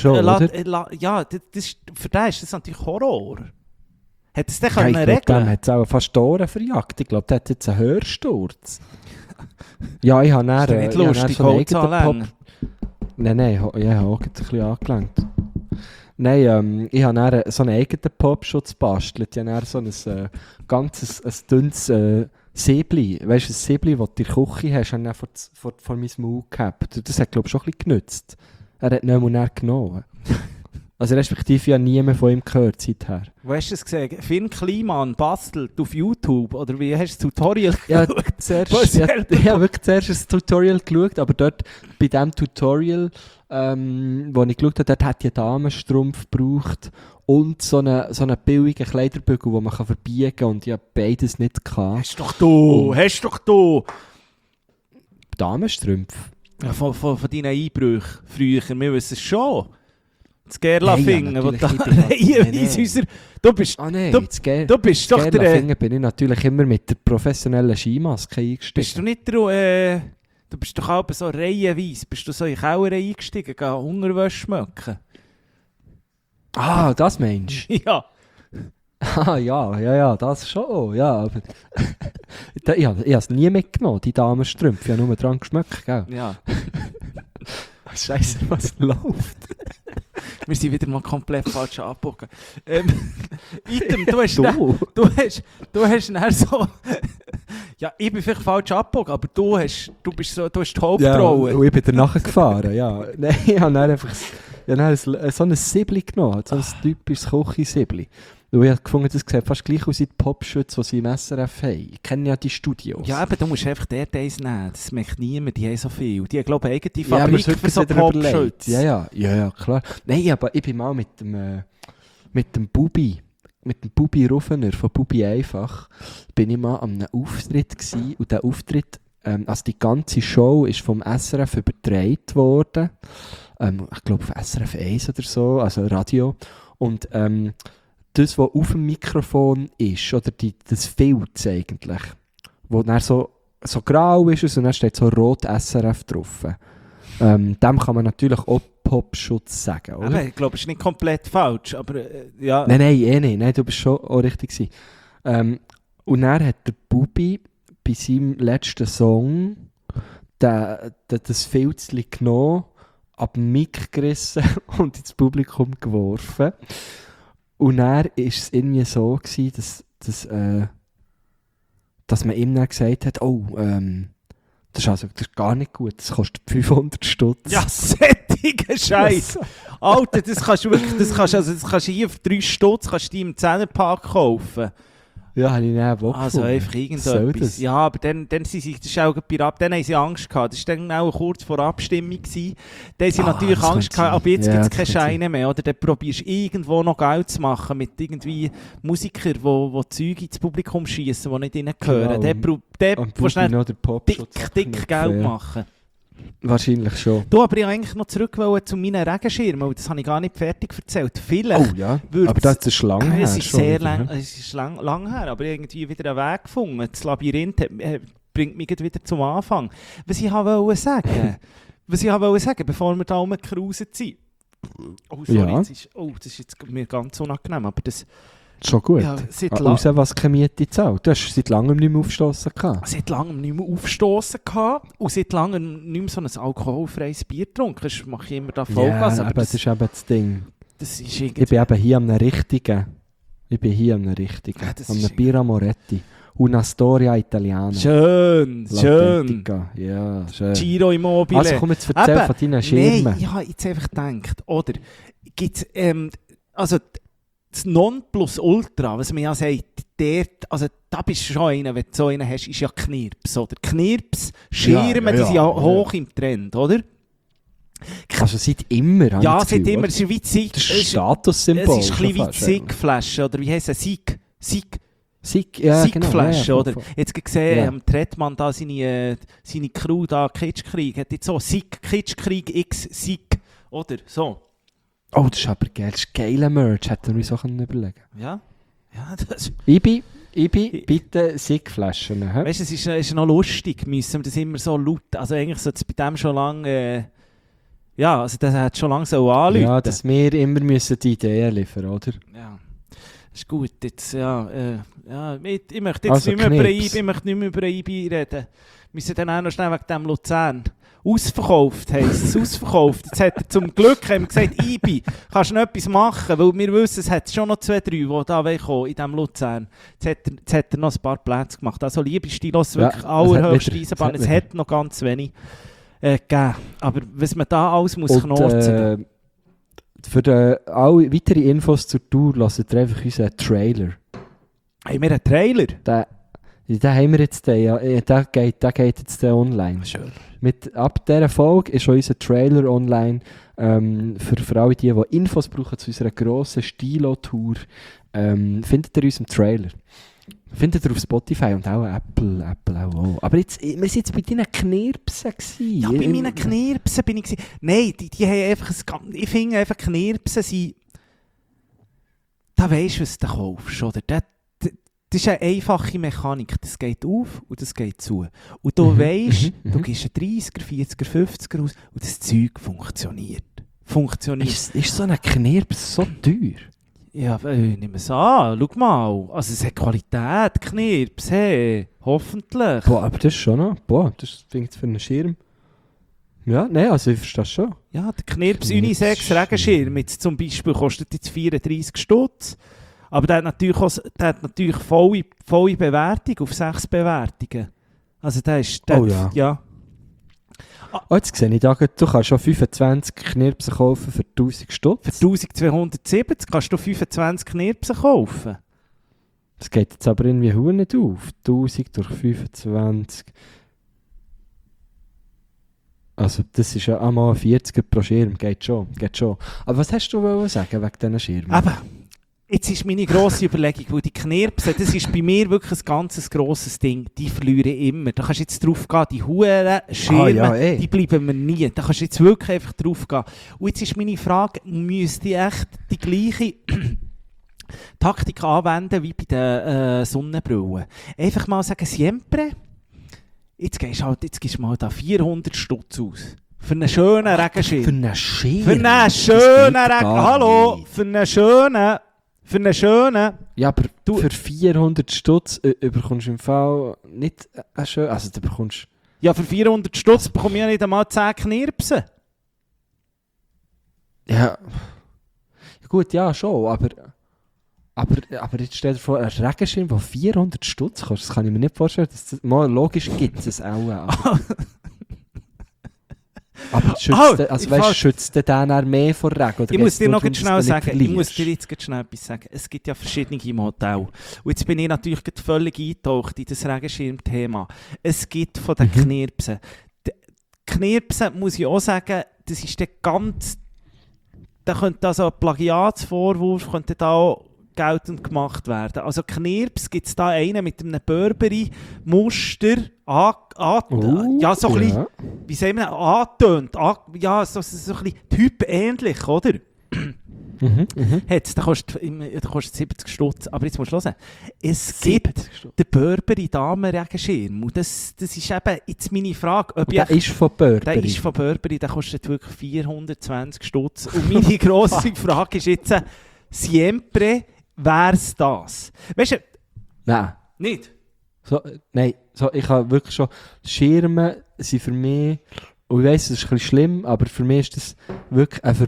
für den ist das natürlich Horror. Hat es den können regeln? Ich glaube, dem hat es auch fast die Ohren verjagt. Ich glaube, der hat jetzt einen Hörsturz. Ja, ich habe dann nicht lustig, so einen eigenen Pop... Nein, ich habe auch ein bisschen angelenkt. Nein, ich habe dann so einen eigenen Popschutz gebastelt. Ich habe dann so ein ganzes dünnes Säbli. Weißt du, ein Säbli, das du in der Küche hast, habe ich vor meinem Maul gehabt. Das hat, glaube ich, schon ein bisschen genützt. Er hat nicht mehr genommen. Also respektive, ich habe niemand von ihm gehört seither. Wo hast du es gesehen? Finn Kliman bastelt auf YouTube? Oder wie hast du das Tutorial geschaut? Ja, ich habe wirklich zuerst ein Tutorial geschaut, aber dort, bei diesem Tutorial, wo ich geschaut habe, dort hat die einen Damenstrumpf gebraucht und so einen billigen Kleiderbügel, den man verbiegen kann, und ich habe beides nicht gehabt. Hast doch du! Damenstrümpf? Ja, von deinen Einbrüchen früher, wir wissen es schon. Das Gerlafingen, ja, wo da Du bist doch der... Gerlafingen bin ich natürlich immer mit der professionellen Skimaske eingestiegen. Bist du nicht der... Du bist doch auch so reihenweise. Bist du so in Kauer eingestiegen, gehen Hungerwäsche schmecken? Ah, das meinst du? Ja. Ah, ja, das schon, ja. Aber ich habe es nie mitgenommen, die Damenstrümpfe. Ich habe nur dran geschmeckt, gell? Ja. Scheiße, was läuft? Wir sind wieder mal komplett falsch abgebogen. Item, du hast dann so... Ja, ich bin vielleicht falsch abgebogen, aber du hast die Hauptrolle. Ja, und ich bin danach gefahren, ja. Nein, ich habe dann einfach Ja, nein, so ein Siebli genommen, so ein typisches Küche-Siebli. Und ich habe gefunden, das sieht fast gleich aus wie die Popschütze, die sie im SRF haben. Ich kenne ja die Studios. Ja, aber du musst einfach dort eins nehmen. Das merkt niemand, die haben so viel. Die haben, glaube ich, eigene Ja, aber Fabrik es wird für so wieder überlegt. Popschütze. Ja, klar. Nein, aber ich bin mal mit dem Bubi Rufener von Bubi einfach, bin ich mal an einem Auftritt gewesen. Und der Auftritt, also die ganze Show ist vom SRF übertragen worden. Ich glaube auf SRF 1 oder so, also Radio. Und das, was auf dem Mikrofon ist, oder das Filz eigentlich, wo dann so grau ist und dann steht so rot SRF drauf. Dem kann man natürlich auch Popschutz sagen, oder? Aber ich glaube, es ist nicht komplett falsch, aber ja. Nein, nicht. Nein, du bist schon auch richtig gewesen. Und dann hat der Bubi bei seinem letzten Song das Filzchen genommen, ab dem Mic gerissen und ins Publikum geworfen. Und dann war es irgendwie so gewesen, dass man ihm dann gesagt hat, das ist gar nicht gut, das kostet 500 Stutz. Ja, sättiger Scheiß. Alter, das kannst du hier für 3 Stutz kannst du die im 10er-Pack kaufen. Ja, habe ich nicht auch Also einfach irgendetwas. Ja, aber dann sind sie, das ist auch dann haben sie Angst gehabt. Das war dann auch kurz vor Abstimmung gewesen. Dann haben sie natürlich Angst gehabt, aber jetzt gibt es keine Scheine mehr. Oder dann probierst du irgendwo noch Geld zu machen mit irgendwie Musikern, die Züge ins Publikum schießen, die nicht ihnen gehören. Genau. Dann willst du noch dick Geld machen. Wahrscheinlich schon. Du, aber ich wollte eigentlich noch zurück zu meinen Regenschirmen, weil das habe ich gar nicht fertig erzählt. Oh ja, aber das ist lang her. Es ist sehr lang her, aber irgendwie wieder einen Weg gefunden. Das Labyrinth bringt mich wieder zum Anfang. Was ich wollte sagen, bevor wir da rumgecruiset sind. Oh, sorry, Ja. das ist jetzt mir ganz unangenehm, aber das... Schon gut. Ja, Raus, was keine Miete zahlt. Du hast seit langem nicht mehr aufgestossen gehabt. Seit langem nicht mehr aufgestossen gehabt und seit langem nicht mehr so ein alkoholfreies Bier getrunken. Das mache ich immer da Vollgas. Ja, aber das ist eben das Ding. Das ist Ich bin eben hier am richtigen. Ja, das Am ist- Birra Moretti. Una storia italiana. schön. L'autentica. Ja, schön. Giro Immobile. Also komm jetzt erzähl Eben, von deinen Schirmen. Nein, ich habe jetzt einfach gedacht, oder? Gibt's, also das Nonplusultra, was man ja sagt, also da bist du schon einer, wenn du so einen hast, ist ja Knirps, oder? Knirps, Schirme, die sind ja hoch im Trend, oder? Also seit immer. habe Ja, ich das seit Gefühl, immer, oder? es ist wie Sieg. Das ist ein Statussymbol. Es ist ein bisschen wie schon die fast, eigentlich. Sieg-Flasche, oder wie heisst es? Sieg. Ja, Sieg-Flasche, genau. oder? Jetzt gesehen, Ja. Trettmann da seine Crew da, Kitschkrieg, hat jetzt so Sieg, Kitschkrieg x Sieg, oder? So. Oh, das ist aber geil. Das ist geiler Merch. Hätten wir uns auch überlegen können. Ja, das... Ibi, bitte Siegflaschen. Weißt du, es ist noch lustig, müssen wir das immer so laut, also eigentlich sollte es bei dem schon lange, ja, also das hat schon lange so anrufen. Ja, dass wir immer müssen die Ideen liefern, oder? Ja, ist gut, jetzt, ich möchte jetzt Also nicht mehr Knips. über IBI reden. Wir müssen dann auch noch schnell wegen dem Luzern. Ausverkauft heisst es, ausverkauft. Jetzt hat er zum Glück haben wir gesagt, IBI, kannst du noch etwas machen, weil wir wissen, es hat schon noch 2, 3, die da kommen in diesem Luzern. Jetzt hat er noch ein paar Plätze gemacht. Also liebe Stilos, wirklich allerhöchste Eisenbahn. Es hat noch ganz wenig gegeben. Aber was man da alles muss knotzen. Für alle weitere Infos zur Tour lasst ihr einfach unseren Trailer. Haben wir einen Trailer? Den haben wir jetzt, der geht jetzt online. Schön. Ab dieser Folge ist schon unser Trailer online für alle die Infos brauchen zu unserer grossen Stilo-Tour. Findet ihr unseren Trailer. Findet ihr auf Spotify und auch Apple auch. Aber jetzt, wir waren jetzt bei deinen Knirpsen gewesen. Ja, bei meinen Knirpsen bin ich gewesen. Nein, die haben einfach ich finde einfach Knirpsen sind... Da weisst du, was du kaufst, oder? Das ist eine einfache Mechanik. Das geht auf und das geht zu. Und du weisst, du gibst einen 30er, 40er, 50er aus und das Zeug funktioniert. Ist so ein Knirps so teuer? Ja, nimm es an. Schau mal. Also es hat Qualität, Knirps, hey. Hoffentlich. Boah, aber das ist schon noch... Boah, das klingt für einen Schirm... Ja, nein, also ich verstehe das schon. Ja, der Knirps Unisex Regenschirm jetzt zum Beispiel kostet jetzt 34 Stutz. Aber der hat natürlich volle Bewertung auf 6 Bewertungen. Also der ist... Oh ja. Ja. Oh, jetzt sehe ich da, du kannst schon 25 Knirpsen kaufen für 1000 Stutz. Für 1270 kannst du 25 Knirpsen kaufen. Das geht jetzt aber irgendwie verdammt nicht auf. 1000 durch 25. Also das ist ja einmal 40 pro Schirm, geht schon. Aber was hast du wollen sagen wegen diesen Schirmen? Aber jetzt ist meine grosse Überlegung, weil die Knirpsen, das ist bei mir wirklich ein ganz grosses Ding, die verlieren immer. Da kannst du jetzt drauf gehen, die huren Schirme, die bleiben mir nie. Da kannst du jetzt wirklich einfach drauf gehen. Und jetzt ist meine Frage, müsste ich echt die gleiche Taktik anwenden wie bei den Sonnenbrillen? Einfach mal sagen, siempre, jetzt gibst du mal da 400 Stutz aus. Für einen schönen Regenschirm. Für einen Schirm? Für einen schönen Regenschirm. Hallo, für einen schönen. Ja, aber für 400 Stutz bekommst du im Fall nicht einen schönen... Also du bekommst... Ja, für 400 Stutz bekomme ich ja nicht einmal 10 Knirpsen. Ja... Gut, ja, schon, aber jetzt stell dir vor, ein Regenschirm, der 400 Stutz kostet, das kann ich mir nicht vorstellen. Mal logisch gibt es auch. Aber schützt der dann mehr vor Regen? Oder ich muss dir noch darum, schnell sagen, ich muss dir jetzt schnell etwas sagen. Es gibt ja verschiedene im Hotel. Und jetzt bin ich natürlich völlig eingetaucht in das Regenschirm-Thema. Es gibt von den Knirpsen. Die Knirpsen, muss ich auch sagen, das ist der ganz... Da könnte also ein Plagiatsvorwurf könnte da auch geltend gemacht werden. Also Knirps gibt es da einen mit einem Burberry-Muster ja, so ein bisschen, wie sagen wir, angetönt. Ja, so ein bisschen typähnlich, oder? Der kostet 70 Stutz. Aber jetzt musst du hören. Es gibt den Burberry Damen-Regenschirm. Und das ist eben jetzt meine Frage. Ob der ist von Burberry? Der ist von Burberry, der kostet wirklich 420 Stutz. Und meine grosse Frage ist jetzt, siempre wär's das? Weißt du? Nein. Nicht? Nein, ich habe wirklich schon... Schirme sind für mich... Und ich weiss, das ist ein bisschen schlimm, aber für mich ist das wirklich ein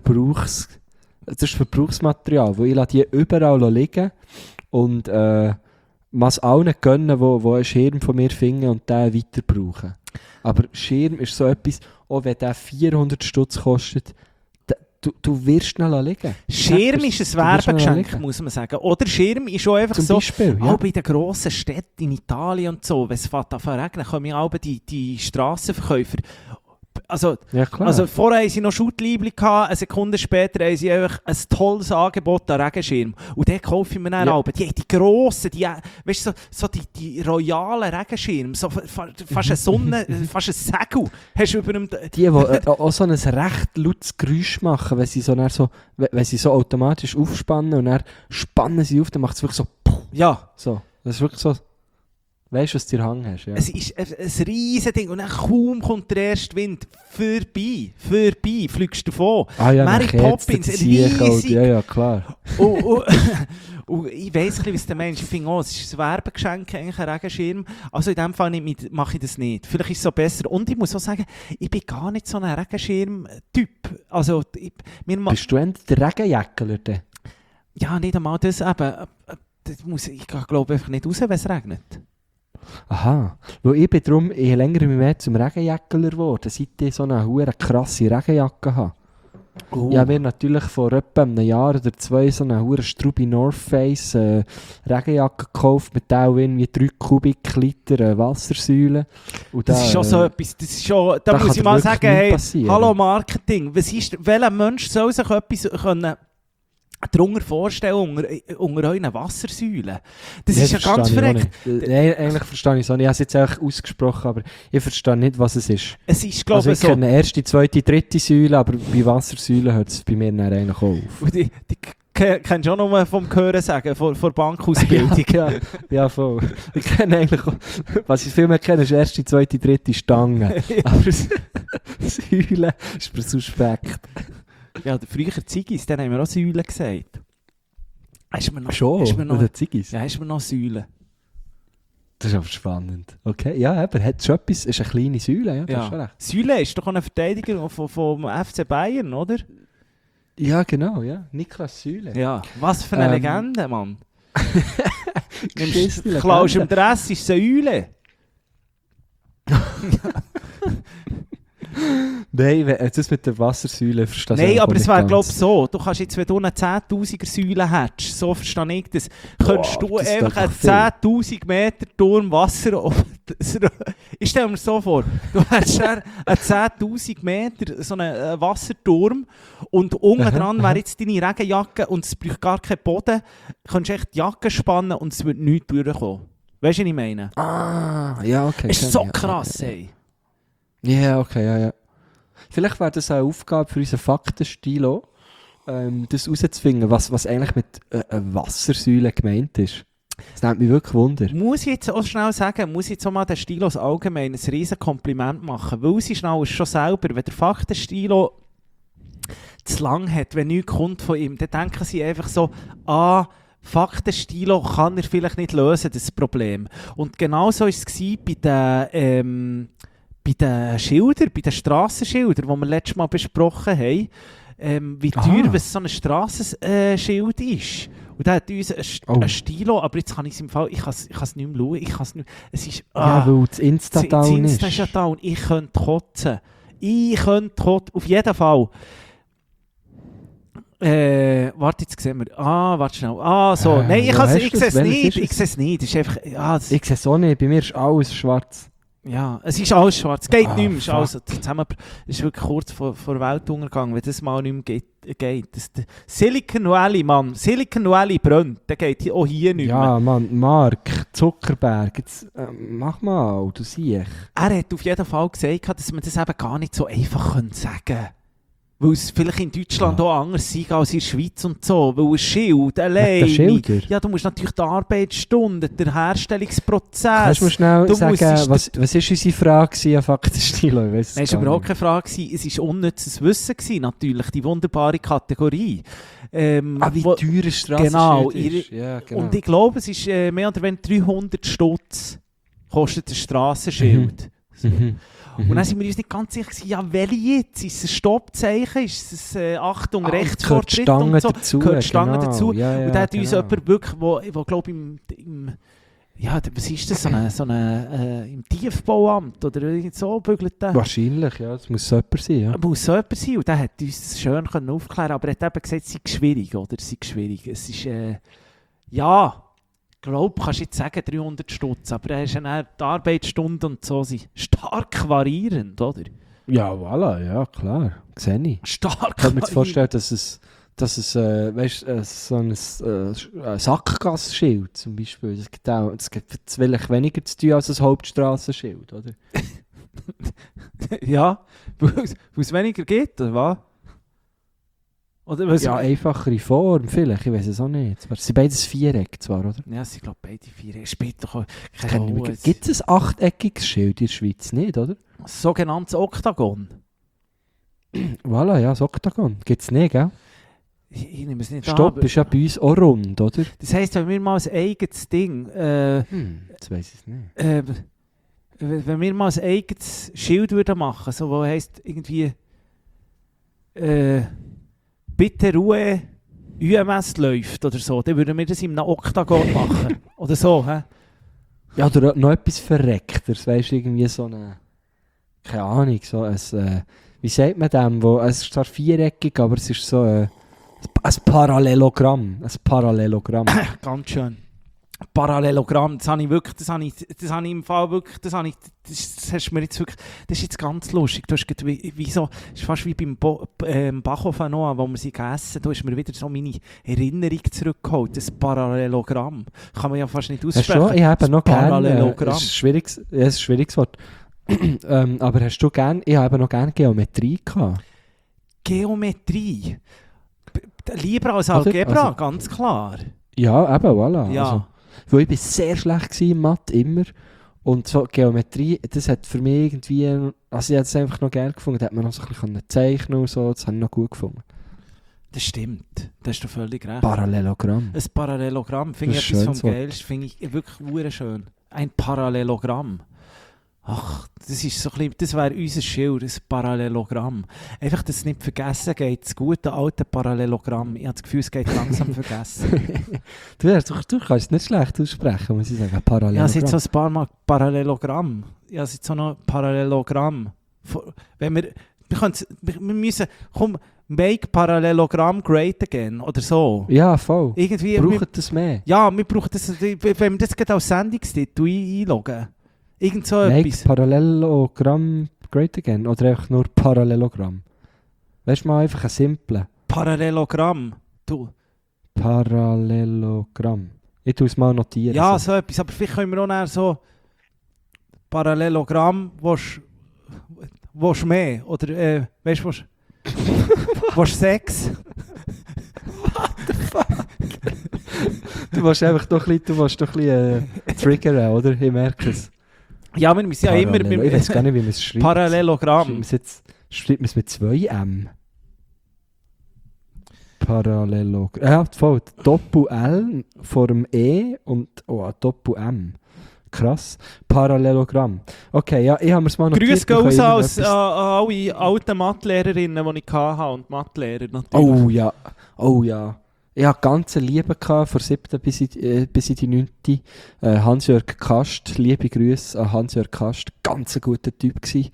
Verbrauchsmaterial, wo ich die überall liegen und was allen gönnen, die einen Schirm von mir finden und den weiter brauchen. Aber Schirm ist so etwas, auch wenn der 400 Stutz kostet, du wirst schnell liegen. Schirm ist ein Werbegeschenk, muss man sagen. Oder Schirm ist auch einfach Zum Beispiel, auch bei den grossen Städten in Italien und so, wenn es fängt an zu regnen, kommen ja auch die Strassenverkäufer. Also vorher hatten sie noch Schuttliebli, eine Sekunde später haben sie einfach ein tolles Angebot an Regenschirm. Und den kaufe ich mir dann auch. Die grossen, weißt du, so die royalen Regenschirme, so fast eine Sonne, fast ein Segel hast du über dem... Die auch so ein recht lautes Geräusch machen, wenn sie so automatisch aufspannen und dann spannen sie auf, dann macht es wirklich so... Ja. So, das ist wirklich so... Weißt du, was du dir Hang hast? Ja. Es ist ein riesen Ding und dann kaum kommt der erste Wind. Vorbei, fliegst du davon. Ja, Mary Poppins, riesig. Ja, klar. Und ich weiss ein bisschen, was der Mensch... Ich finde auch, es ist ein Werbegeschenk, eigentlich ein Regenschirm. Also in dem Fall mache ich das nicht. Vielleicht ist es so besser. Und ich muss auch sagen, ich bin gar nicht so ein Regenschirm-Typ. Also, bist du der Regenjäckler? Ja, nicht einmal das eben. Ich glaube einfach nicht raus, wenn es regnet. Aha, weil ich bin darum länger mehr zum Regenjäckler geworden, seit ich so eine hure krasse Regenjacke habe. Ich habe mir natürlich vor etwa einem Jahr oder 2 so eine hure Strubi North Face Regenjacke gekauft, mit der irgendwie 3 Kubikliter Wassersäule. Und das ist schon so etwas, da muss ich mal sagen, hey, hallo Marketing, welcher Mensch soll sich etwas können darunter vorstellen, unter euren Wassersäulen. Das ist ja ganz verreckt. Nein, eigentlich verstehe ich es auch nicht. Ich habe es jetzt eigentlich ausgesprochen, aber ich verstehe nicht, was es ist. Es ist, glaube ich, ich kenne erste, zweite, dritte Säule, aber bei Wassersäulen hört es bei mir dann eigentlich auf. Und die kennst du auch noch vom Hören sagen, von Bankausbildung. Ja, voll. Ich kenne eigentlich, was ich viel mehr kenne, ist erste, zweite, dritte Stange. Aber Säulen ist mir suspekt. Ja, früher Ziggis, dann haben wir auch Säulen gesagt. Oder Ziggis? Ja, hast du mir noch Säulen. Das ist aber spannend. Okay, ja, aber hat schon etwas, ist eine kleine Säule, ja, das ist schon recht. Säule ist doch ein Verteidiger vom FC Bayern, oder? Ja, genau, ja. Niklas Säule. Ja, was für eine Legende, Mann. Klaus im Dress ist Säule. Nein, das mit der Wassersäule verstehe ich Nein, auch aber es nicht wäre ganz. glaube ich so, du kannst jetzt, wenn du eine 10'000er Säule hättest, so verstehe ich das, könntest du das ist einfach einen doch viel. 10'000 Meter Turm Wasser ich stelle mir so vor, du hättest dann einen 10'000 Meter so einen Wasserturm und unten dran wäre jetzt deine Regenjacke und es braucht gar keinen Boden, du könntest echt die Jacke spannen und es würde nichts durchkommen. Weißt du, was ich meine? Ah, ja, okay. Es ist so ja, krass, ja. ey. Ja, okay, ja. Vielleicht wäre das eine Aufgabe für unseren Faktenstilo, das herauszufinden, was eigentlich mit einer Wassersäule gemeint ist. Das nimmt mich wirklich Wunder. Muss ich jetzt auch schnell sagen, muss ich jetzt auch mal den Stilos allgemein ein riesen Kompliment machen, weil sie schnell ist schon selber, wenn der Faktenstilo zu lang hat, wenn nichts kommt von ihm, dann denken sie einfach so, Faktenstilo kann er vielleicht nicht lösen, das Problem. Und genau so war es bei den Schildern, bei den Strassenschildern, die wir letztes Mal besprochen haben, wie teuer was so ein Strassenschild ist. Und da hat uns ein Stilo, aber jetzt kann ich es im Fall, ich kann es nicht mehr schauen, es ist, Ja, weil das Insta down das ist. Insta ist ja down, ich könnte kotzen. Auf jeden Fall. Warte, jetzt sehen wir. Warte schnell. So. Nein, ich sehe es nicht. Ich sehe es nicht. Es ist einfach, Ich sehe es auch nicht. Bei mir ist alles schwarz. Ja, es ist alles schwarz. Es geht nicht mehr. Fuck. Es ist wirklich kurz vor Weltuntergang, wenn das mal nicht mehr geht. Silicon Valley, Mann. Silicon Valley brennt. Der geht auch hier nicht mehr. Ja, Mann. Mark Zuckerberg. Jetzt, mach mal, du siehst. Er hat auf jeden Fall gesagt, dass man das eben gar nicht so einfach sagen könnte. Weil es vielleicht in Deutschland auch anders sein als in der Schweiz und so. Weil ein Schild allein. Ja, du musst natürlich die Arbeitsstunden, den Herstellungsprozess. Kannst du mir schnell sagen, was ist unsere Frage an Faktenstilo? Nein, es war überhaupt keine Frage. Es war unnützes Wissen, natürlich, die wunderbare Kategorie. Wie teuer ein Strassenschild genau, ist. Ja, genau. Und ich glaube, es ist mehr oder weniger 300 Stutz kostet ein Strassenschild. Und dann sind wir uns nicht ganz sicher, ja, welche jetzt? Ist es ein Stoppzeichen? Ist es Achtung, Rechtsfortschritt und so? Gehört Stange dazu. Ja, und da hat uns jemand wirklich, wo glaube ich, ja, was ist das, im Tiefbauamt oder irgend so bügelt der? Wahrscheinlich, ja, das muss so jemand sein. Ja. Muss so jemand sein und der hat uns das schön aufklären, aber er hat eben gesagt, es sei schwierig, oder? Es sei schwierig. Es ist, ja... Ich glaube, kannst du jetzt sagen 300 Stutz, aber dann hast du dann die Arbeitsstunden und so sind stark variierend, oder? Ja, voilà, ja, klar. Sehe ich. Stark Ich kann mir jetzt vorstellen, dass es weißt, so ein Sackgassenschild zum Beispiel, das gibt vielleicht weniger zu tun als ein Hauptstrassenschild, oder? Ja, weil es weniger geht, oder was? Oder was? Ja, einfachere Form vielleicht, ich weiß es auch nicht. Es sind beides Viereck zwar, oder? Ja, sie glaube beide vier. Später Gibt es ein achteckiges Schild in der Schweiz nicht, oder? Sogenanntes Oktagon. Voilà, ja, das Oktagon. Gibt es nicht, gell? Ich nehme es nicht Stopp an. ist ja bei uns auch rund, oder? Das heisst, wenn wir mal ein eigenes Ding... Jetzt weiss ich es nicht. Wenn wir mal ein eigenes Schild würden machen, so wo heisst irgendwie... Bitte Ruhe, UMS läuft oder so, dann würden wir das in einem Oktagon machen. Oder so, hä? Ja, oder noch etwas Verreckteres, weißt du, irgendwie so eine... Keine Ahnung, so ein... wie sagt man dem? Es ist zwar viereckig, aber es ist so ein Parallelogramm. Ein Parallelogramm. Ganz schön. Parallelogramm, das habe ich im Fall wirklich, das hast du mir jetzt wirklich, das ist jetzt ganz lustig, du hast wie so, das ist fast wie beim Backofen Noah, wo wir sie gegessen, da ist mir wieder so meine Erinnerung zurückgeholt, das Parallelogramm, kann man ja fast nicht aussprechen. Hast du, ich habe noch gerne, Parallelogramm. es ist ein schwieriges Wort, aber hast du gerne, ich habe noch gerne Geometrie gehabt. Geometrie? Lieber als Algebra, also, ganz klar. Ja, eben, voilà. Ja. Also, weil ich war sehr schlecht in Mathe, immer. Und so Geometrie, das hat für mich irgendwie... Also ich habe es einfach noch gerne gefunden. Da hat man noch so ein bisschen zeichnen und so. Das habe ich noch gut gefunden. Das stimmt. Da hast du völlig recht. Parallelogramm. Ein Parallelogramm finde ich etwas vom Geilsten. Finde ich wirklich wunderschön. Ein Parallelogramm. Ach, das ist so ein bisschen, das wäre unser Schild, ein Parallelogramm. Einfach, dass es nicht vergessen geht, das gute alte Parallelogramm. Ich habe das Gefühl, es geht langsam vergessen. Du kannst es nicht schlecht aussprechen, muss ich sagen. Parallelogramm. Ja, es ist so ein paar Mal Parallelogramm. Ja, es ist so noch Parallelogramm. Wenn wir müssen, komm, make Parallelogramm great again, oder so. Ja, voll. Irgendwie, Brauchen das mehr. Ja, wir brauchen das, wenn wir das gerade als Sendungstitel einloggen. Irgend so Make etwas. Parallelogramm great again. Oder einfach nur Parallelogramm. Weißt du mal, einfach ein simpler. Parallelogramm. Du. Parallelogramm. Ich tue es mal notieren. Ja, so etwas. Aber vielleicht können wir auch nachher so Parallelogramm, willst mehr? Oder, weißt du, willst Sex? Du willst einfach doch ein bisschen triggern, oder? Ich merke es. Ja, wir müssen ja immer... Ich weiß gar nicht, wie man es schreibt. Parallelogramm. Schreibt man es mit 2 M? Parallelogramm. Ja, voll. Doppel-L vor dem E und Doppel-M. Krass. Parallelogramm. Okay, ja, ich habe mir es mal notiert. Grüß gehen raus an alle alten Mathelehrerinnen, die ich hatte und Mathelehrer natürlich. Oh ja. Ich hatte ganz Liebe von 7. bis in die 9. Hans-Jörg Kast, liebe Grüße an Hans-Jörg Kast, ganz ein guter Typ gewesen.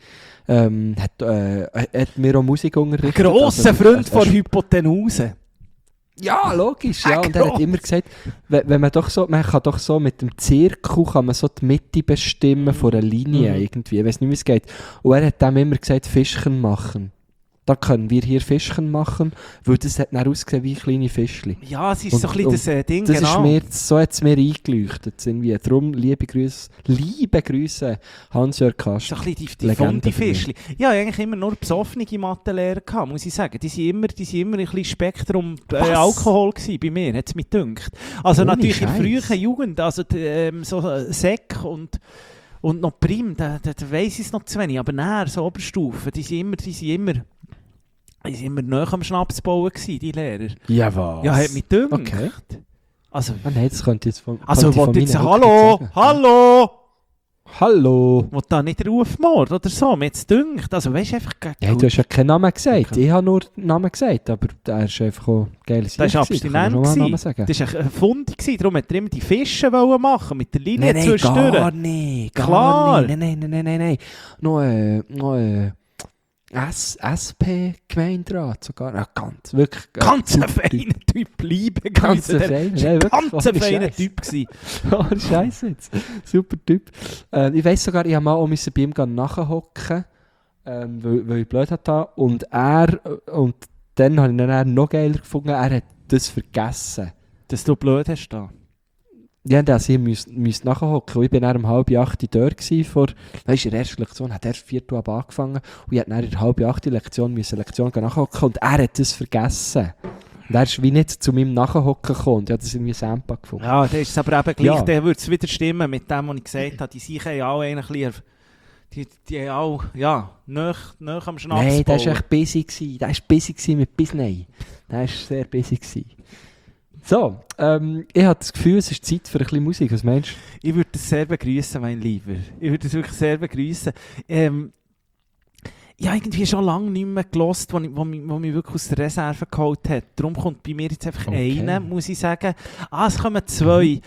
Hat mir auch Musik unterrichtet. Grosser Freund von Hypotenuse. Ja, logisch, ja. Und er hat immer gesagt, wenn man kann doch so mit dem Zirkel kann man so die Mitte bestimmen von einer Linie irgendwie. Ich weiß nicht, wie es geht. Und er hat dem immer gesagt, Fischchen machen. Da können wir hier Fischchen machen, weil das hat dann ausgesehen wie kleine Fischchen. Ja, es ist so ein bisschen das Ding, das genau. So hat es mir eingeleuchtet. Darum liebe Grüße Hans-Jörg Kast. So ein bisschen die Fundi-Fischchen. Ja, eigentlich immer nur besoffene Mathelehrer gehabt, muss ich sagen. Die waren immer ein bisschen Spektrum Alkohol gewesen, bei mir, hat es mich gedünkt. Also Ohne natürlich Scheiß. In der frühen Jugend, also so Sek und noch Prim, da weiss ich es noch zu wenig. Aber nachher, so Oberstufen, die sind immer näher am Schnaps bauen gewesen, die Lehrer. Ja, was? Ja, hat mich gedünkt. Okay. Also, Nein, das könnte jetzt von also von wollte jetzt meinen Hallo! Rückkehr sagen. Hallo! Hallo! Wollte da nicht Rufmord oder so? Mir jetzt gedünkt. Also weißt du, einfach... Ja, du hast ja keinen Namen gesagt. Okay. Ich habe nur den Namen gesagt, aber der ist einfach auch geil. Das war abstinent. Das war ein Fund, darum hat er immer die Fische machen mit der Linie zwischendurch. Gar nicht. Klar. Nein. Noch SP-Gemeinderat sogar. Ja, wirklich. Ganz ein feiner Typ, liebe Ganz Grüße. ein Ganz ein feiner Typ gewesen. Oh, Scheiße jetzt. Super Typ. Ich weiss sogar, ich musste bei ihm nachhocken, weil ich blöd hatte. Und dann habe ich ihn noch geiler gefunden, er hat das vergessen. Dass du blöd hast da. Ja, also ich müsste nachhocken. Ich war dann um 7:30 dort in der ersten Lektion, hat erst 7:45 angefangen und ich musste dann in der 7:30 Lektion nachhocken und er hat das vergessen. Und er ist wie nicht zu meinem Nachhocken gekommen und ich habe das irgendwie Sampa gefunden. Ja, das ist aber eben gleich, Ja. dann würde es wieder stimmen mit dem, was ich gesagt habe. Die sind ja auch ein bisschen... Die haben auch, ja, näher am Schnaps Nein, der bauen. war echt busy gewesen. Der war busy gewesen mit Bisney. Der war sehr busy gewesen. So, ich habe das Gefühl, es ist Zeit für ein bisschen Musik. Was meinst du? Ich würde das sehr begrüßen, mein Lieber. Ich würde das wirklich sehr begrüßen. Ich habe irgendwie schon lange nicht mehr gehört, wo mich wirklich aus der Reserve geholt hat. Darum kommt bei mir jetzt einfach einer, muss ich sagen. Es kommen 2.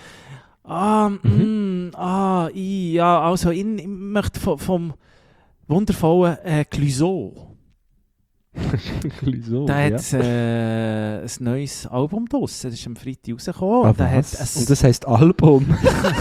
Also ich möchte vom wundervollen Clouseau. So, Der ja. hat ein neues Album draussen. Das ist am Freitag rausgekommen. Und das heisst Album.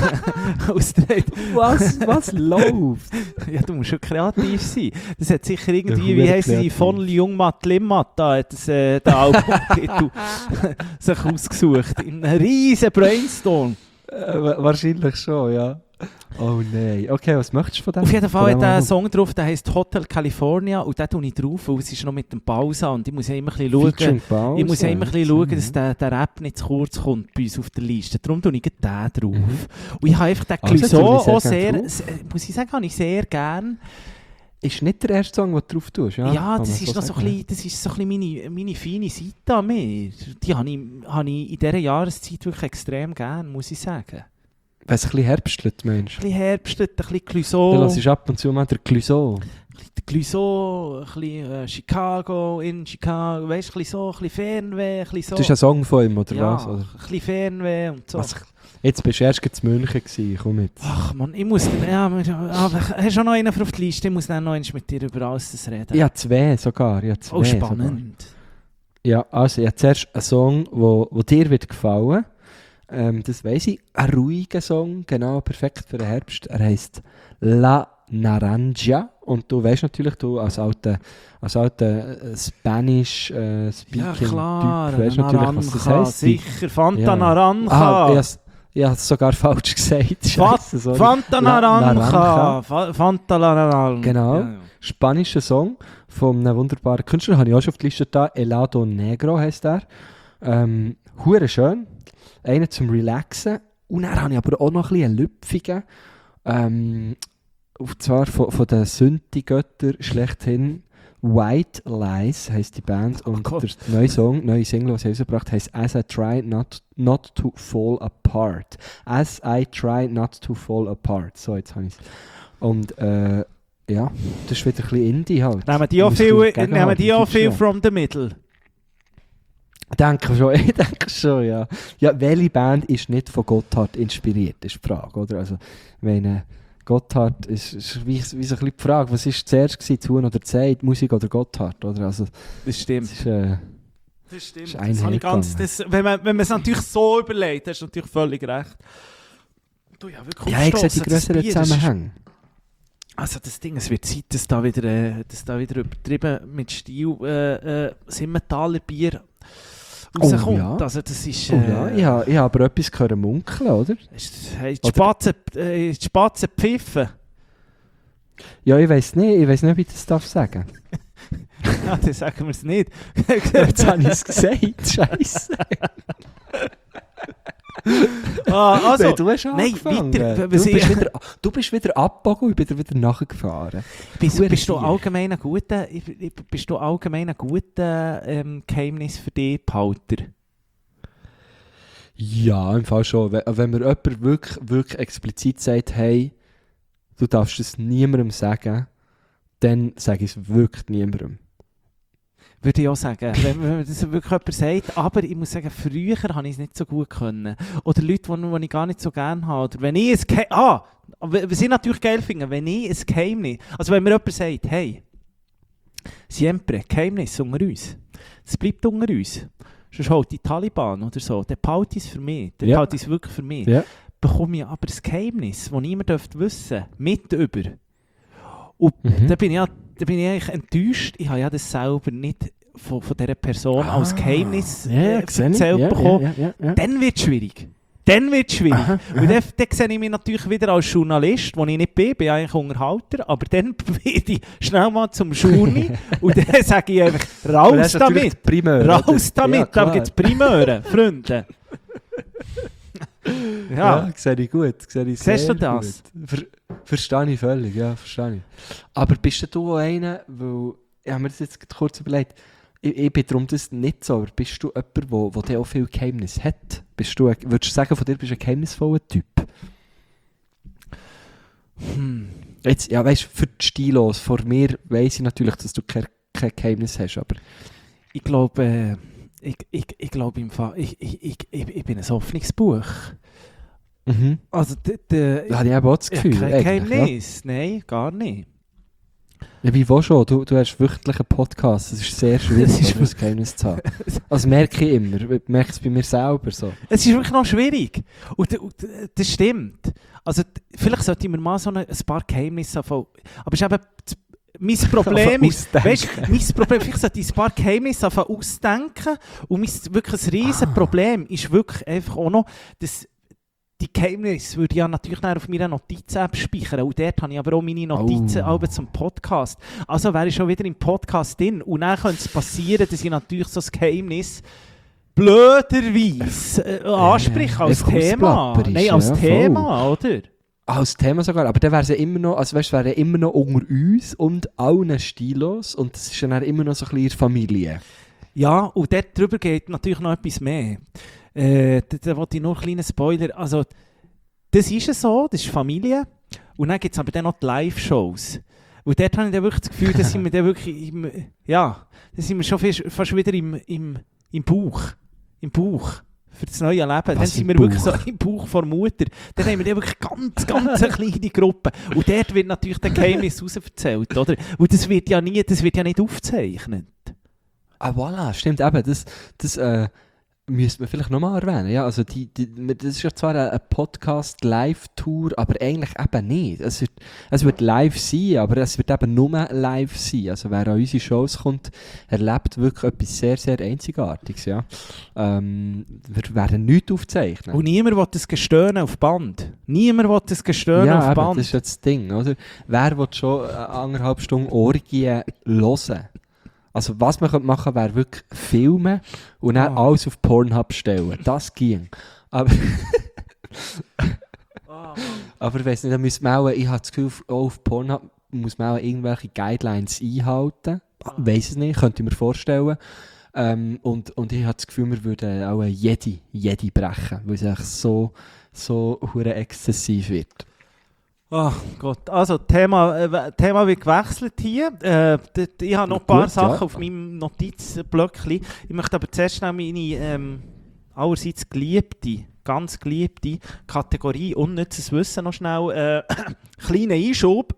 Was läuft? Ja, du musst schon kreativ sein. Das hat sicher irgendwie, Ja, wie heisst sie, kreativ. von Jungmatt Limmat, da hat das den Albumtitel sich ausgesucht. In einem riesen Brainstorm. Wahrscheinlich schon, ja. Oh nein. Okay, was möchtest du von dem? Auf jeden Fall von hat dem er einen Album? Song drauf, der heisst Hotel California und den tue ich drauf, weil es ist noch mit dem Pause und ich muss ja immer ein bisschen schauen. Featuring Pause. Ich muss ja immer ein bisschen schauen, dass der Rap nicht zu kurz kommt bei uns auf der Liste. Darum tue ich den drauf. Und ich habe einfach den Also, Clouseau tue ich auch sehr gerne sehr, muss ich sagen, habe ich sehr gerne. Ist nicht der erste Song, den du drauf tust? Ja, kann das man ist noch so sagen. ein bisschen meine feine Seite an mir. Die habe ich in dieser Jahreszeit wirklich extrem gerne, muss ich sagen. Wenn es ein bisschen herbstelt, Mensch. Ein bisschen herbstelt, ein bisschen Clouseau. Du hörst ab und zu mal den Clouseau. Clouseau, ein bisschen Chicago, in Chicago, weißt du, ein bisschen so, ein bisschen Fernweh, ein bisschen so. Das ist ein Song von ihm, oder ja, was? Oder? ein bisschen Fernweh und so. Was? Jetzt bist du erst in München gewesen, komm jetzt. Ach man, ich muss dann, hast du noch einen auf der Liste? Ich muss dann noch einmal mit dir über alles reden. Ja, 2 sogar. Ja, 2 oh, spannend. Sogar. Ja, also ich habe zuerst einen Song, wo dir wird gefallen. Das weiss ich. Ein ruhiger Song, genau, perfekt für den Herbst. Er heisst La Naranja. Und du weißt natürlich, du als alter Spanish-speaking klar, Typ, weißt natürlich, was das heisst. Sicher, Fanta Ja. Naranja. Ich habe es sogar falsch gesagt. Scheisse, sorry. Fanta Naranja. Fanta Naranja. Genau. Ja. Spanischer Song von einem wunderbaren Künstler, habe ich auch schon auf die Liste da. Helado Negro heisst er. Hure schön. Einer zum Relaxen. Und dann habe ich aber auch noch ein bisschen einen lüpfigen. Und zwar von den Synthi-Göttern schlechthin. White Lies heisst die Band. Und der neue Single, was sie rausgebracht heisst As I Try Not to Fall Apart. As I Try Not to Fall Apart. So, jetzt habe ich es. Und ja, das ist wieder ein bisschen Indie halt. Nehmen die auch viel from the middle? Ich denke schon, ja. Ja, welche Band ist nicht von Gotthard inspiriert, ist die Frage, oder? Also, wenn Gotthard ist wie so ein bisschen die Frage, was war zuerst gewesen, Tun oder Zeit, Musik oder Gotthard, oder? Also, das stimmt. Das stimmt. Ist Wenn man es natürlich so überlegt, hast du natürlich völlig recht. Du, ja, ich sehe die grösseren Zusammenhänge. Also das Ding, es wird Zeit, dass da wieder übertrieben mit Stil Simmentaler Bier rauskommt. Oh, ja. Also das ist... ich habe aber etwas gehört munkeln, oder? Die Spatzen pfiffen. Ja, ich weiss nicht, wie ich das darf sagen. Ja, dann sagen wir es nicht. Jetzt habe ich es gesagt, Scheisse. Also, nee, du hast angefangen. Du bist wieder abgebogen und ich bin wieder nachgefahren. Bist du allgemein ein guter Geheimnis für dich Behalter? Ja, im Fall schon. Wenn mir jemand wirklich explizit sagt, hey, du darfst es niemandem sagen, dann sage ich es wirklich niemandem. Würde ich auch sagen, wenn mir das wirklich jemand sagt, aber ich muss sagen, früher habe ich es nicht so gut können. Oder Leute, die ich gar nicht so gerne habe. Oder wenn ich was ich natürlich geil finde, wenn ich ein Geheimnis, also wenn mir jemand sagt, hey, siempre, Geheimnis unter uns, das bleibt unter uns, sonst holt die Taliban oder so, dann behalte ich es für mich, dann behalte ich es wirklich für mich. Ja. Bekomme ich aber ein Geheimnis, das niemand wissen darf, mit über. Und da bin ich eigentlich enttäuscht. Ich habe ja das selber nicht von dieser Person als Geheimnis erzählt bekommen. Ja. Dann wird es schwierig. Aha. Und dann sehe ich mich natürlich wieder als Journalist, wo ich nicht bin eigentlich Unterhalter, aber dann bin ich schnell mal zum Journal und dann sage ich einfach, raus damit! Primeur, raus damit! Da gibt es Primeure, Freunde! Ja, sehe ich gut. Siehst du das? Verstehe ich völlig, ja, verstehe ich. Aber bist du auch einer, weil, ich habe mir das jetzt kurz überlegt, ich bin darum das nicht so, aber bist du jemand, der auch viel Geheimnis hat? Würdest du sagen, von dir bist du ein geheimnisvoller Typ? Jetzt, ja, weißt du, für die Stilos, vor mir weiss ich natürlich, dass du kein Geheimnis hast, aber... Ich glaube, ich glaube im Fall, ich bin ein offenes Buch. Mhm. Also, da habe ich auch das Gefühl. Kein Geheimnis, nein, gar nicht. Ja, wie wo schon? Du hast wirklich einen Podcast. Es ist sehr schwierig, ein Geheimnis zu haben. Also merke ich immer. Ich merke es bei mir selber so. Es ist wirklich noch schwierig. Und das stimmt. Also vielleicht sollte ich mir mal so ein paar Geheimnisse anfangen. Aber es ist eben... Mein Problem ist, vielleicht sollte ich ein paar Geheimnisse ausdenken. Und wirklich ein riesen Problem ist wirklich einfach auch noch, dass die Geheimnisse würde ich ja natürlich auf meiner Notizen-App speichern. Und dort habe ich aber auch meine Notizen zum Podcast. Also wäre ich schon wieder im Podcast drin. Und dann könnte es passieren, dass ich natürlich so ein Geheimnis blöderweise anspreche als Thema. Nein, als Thema, oder? Als Thema sogar, aber dann wäre es ja immer noch, also weißt, wäre ja immer noch unter uns und allen Stilos und das ist ja dann immer noch so ein bisschen Familie. Ja, und darüber geht natürlich noch etwas mehr. Da wollte ich noch einen kleinen Spoiler, also das ist es so, das ist Familie. Und dann gibt es aber dann noch die Live-Shows. Und dort habe ich dann wirklich das Gefühl, dass sind wir dann wirklich da sind wir schon fast wieder im Bauch. Im Bauch. Für das neue Leben. Dann sind wir wirklich so im Bauch vor Mutter. Dann haben wir dann wirklich ganz eine kleine Gruppe. Und dort wird natürlich der Geheimnis rauserzählt, oder? Und das wird ja nicht aufgezeichnet. Ah, voilà, stimmt eben. Das müsste man vielleicht nochmal erwähnen. Ja, also das ist ja zwar eine Podcast-Live-Tour, aber eigentlich eben nicht. Es wird live sein, aber es wird eben nur live sein. Also wer an unsere Shows kommt, erlebt wirklich etwas sehr, sehr Einzigartiges. Ja. Wir werden nichts aufzeichnen. Und niemand will das Gestöhnen auf Band. Niemand will das Gestöhnen ja, auf eben, Band. Das ist ja das Ding. Oder? Wer will schon 1,5 Stunden Orgien hören? Also was man machen könnte, wäre wirklich filmen und dann alles auf Pornhub stellen. Das ging. Aber aber ich weiss nicht, da müsste man auch, ich habe das Gefühl, auch auf Pornhub muss man auch irgendwelche Guidelines einhalten. Weiss es nicht, könnte ich mir vorstellen. Und ich habe das Gefühl, wir würden auch jede brechen, weil es echt so hure exzessiv wird. Oh Gott, also Thema wird gewechselt hier. Ich habe noch ein paar Sachen auf meinem Notizblöckchen. Ich möchte aber zuerst schnell meine allerseits ganz geliebte Kategorie unnützes Wissen noch schnell kleinen Einschub.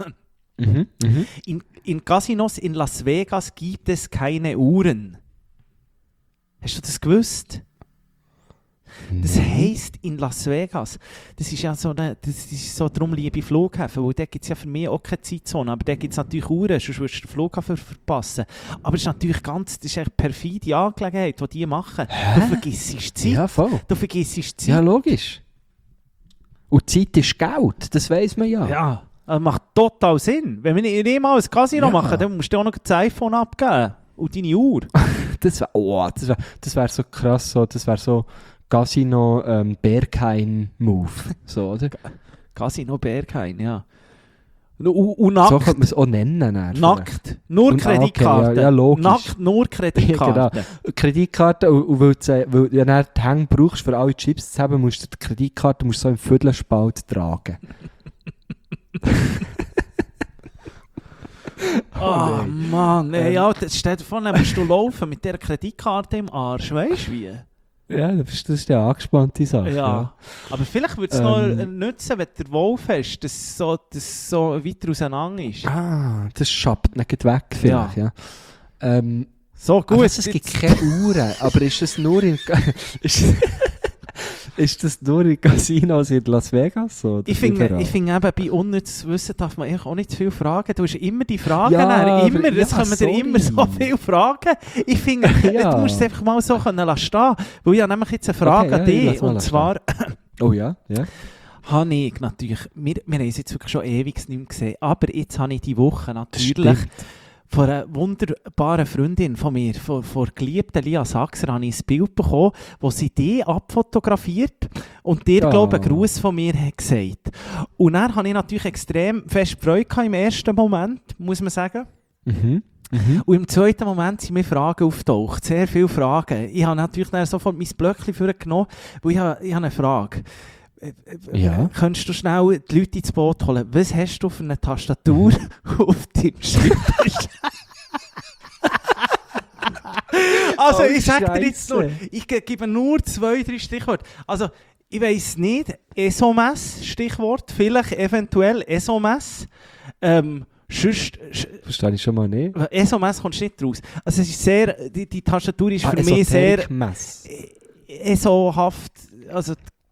In Casinos in Las Vegas gibt es keine Uhren. Hast du das gewusst? Das heisst, in Las Vegas, das ist ja so, das ist so darum liebe Flughäfen, weil dort gibt es ja für mich auch keine Zeitzone, aber dort gibt es natürlich Uhren, sonst würdest du den Flughafen verpassen. Aber es ist natürlich das ist eine perfide Angelegenheit, die machen. Du vergisst die Zeit. Ja, voll. Du vergisst die Zeit. Ja, logisch. Und Zeit ist Geld, das weiss man ja. Ja, das macht total Sinn. Wenn wir nicht mal ein Casino machen, dann musst du auch noch das iPhone abgeben und deine Uhr. Das wäre so krass, das wäre so Casino Berghain-Move, so, oder? Casino Berghain, ja. Und nackt. So könnte man es auch nennen. Nackt. Nur Kreditkarte. Okay, ja, logisch. Nackt, nur Kreditkarte. Genau. Kreditkarte, und weil du ja die Hänge brauchst, für alle Chips zu haben, musst du die Kreditkarte so im Viertelspalt tragen. Oh Mann, ja, stell dir vor, dann musst du laufen mit dieser Kreditkarte im Arsch, weißt du wie? Ja, das ist ja eine angespannte Sache. Ja. Aber vielleicht würde es noch nützen, wenn du den Wolf hast, dass so weiter auseinander ist. Ah, das schappt nicht weg vielleicht, ja. So gut. Aber es gibt keine Uhren, aber ist das nur in... Ist das nur in Casinos in Las Vegas so? Ich finde eben, bei unnützes Wissen darf man eigentlich auch nicht zu viel fragen. Du hast immer die Fragen, es kommen dir immer so viele Fragen. Ich finde, du musst es einfach mal so stehen. Weil ich habe nämlich jetzt eine Frage an dich. Und zwar... Oh ja, ja. Habe ich natürlich... Wir haben es jetzt wirklich schon ewig nicht mehr gesehen. Aber jetzt habe ich die Woche natürlich... Stimmt. Von einer wunderbaren Freundin von mir, von geliebten Lia Sachser, habe ich ein Bild bekommen, wo sie die abfotografiert und dir, glaube ich, einen Gruß von mir hat gesagt. Und dann hatte ich natürlich extrem fest Freude im ersten Moment, muss man sagen. Und im zweiten Moment sind mir Fragen auftaucht, sehr viele Fragen. Ich habe natürlich dann sofort mein Blöckchen vorgenommen, weil ich habe eine Frage. Ja. Könntest du schnell die Leute ins Boot holen? Was hast du für eine Tastatur auf deinem Schreibtisch? Also, ich sage dir jetzt nur, ich gebe nur 2-3 Stichworte. Also, ich weiss nicht, SOMS, Stichwort, vielleicht eventuell SOMS. Verstehe ich schon mal nicht. SOMS kommst du nicht raus. Also, es ist sehr, die Tastatur ist für mich sehr SO-haft. Also,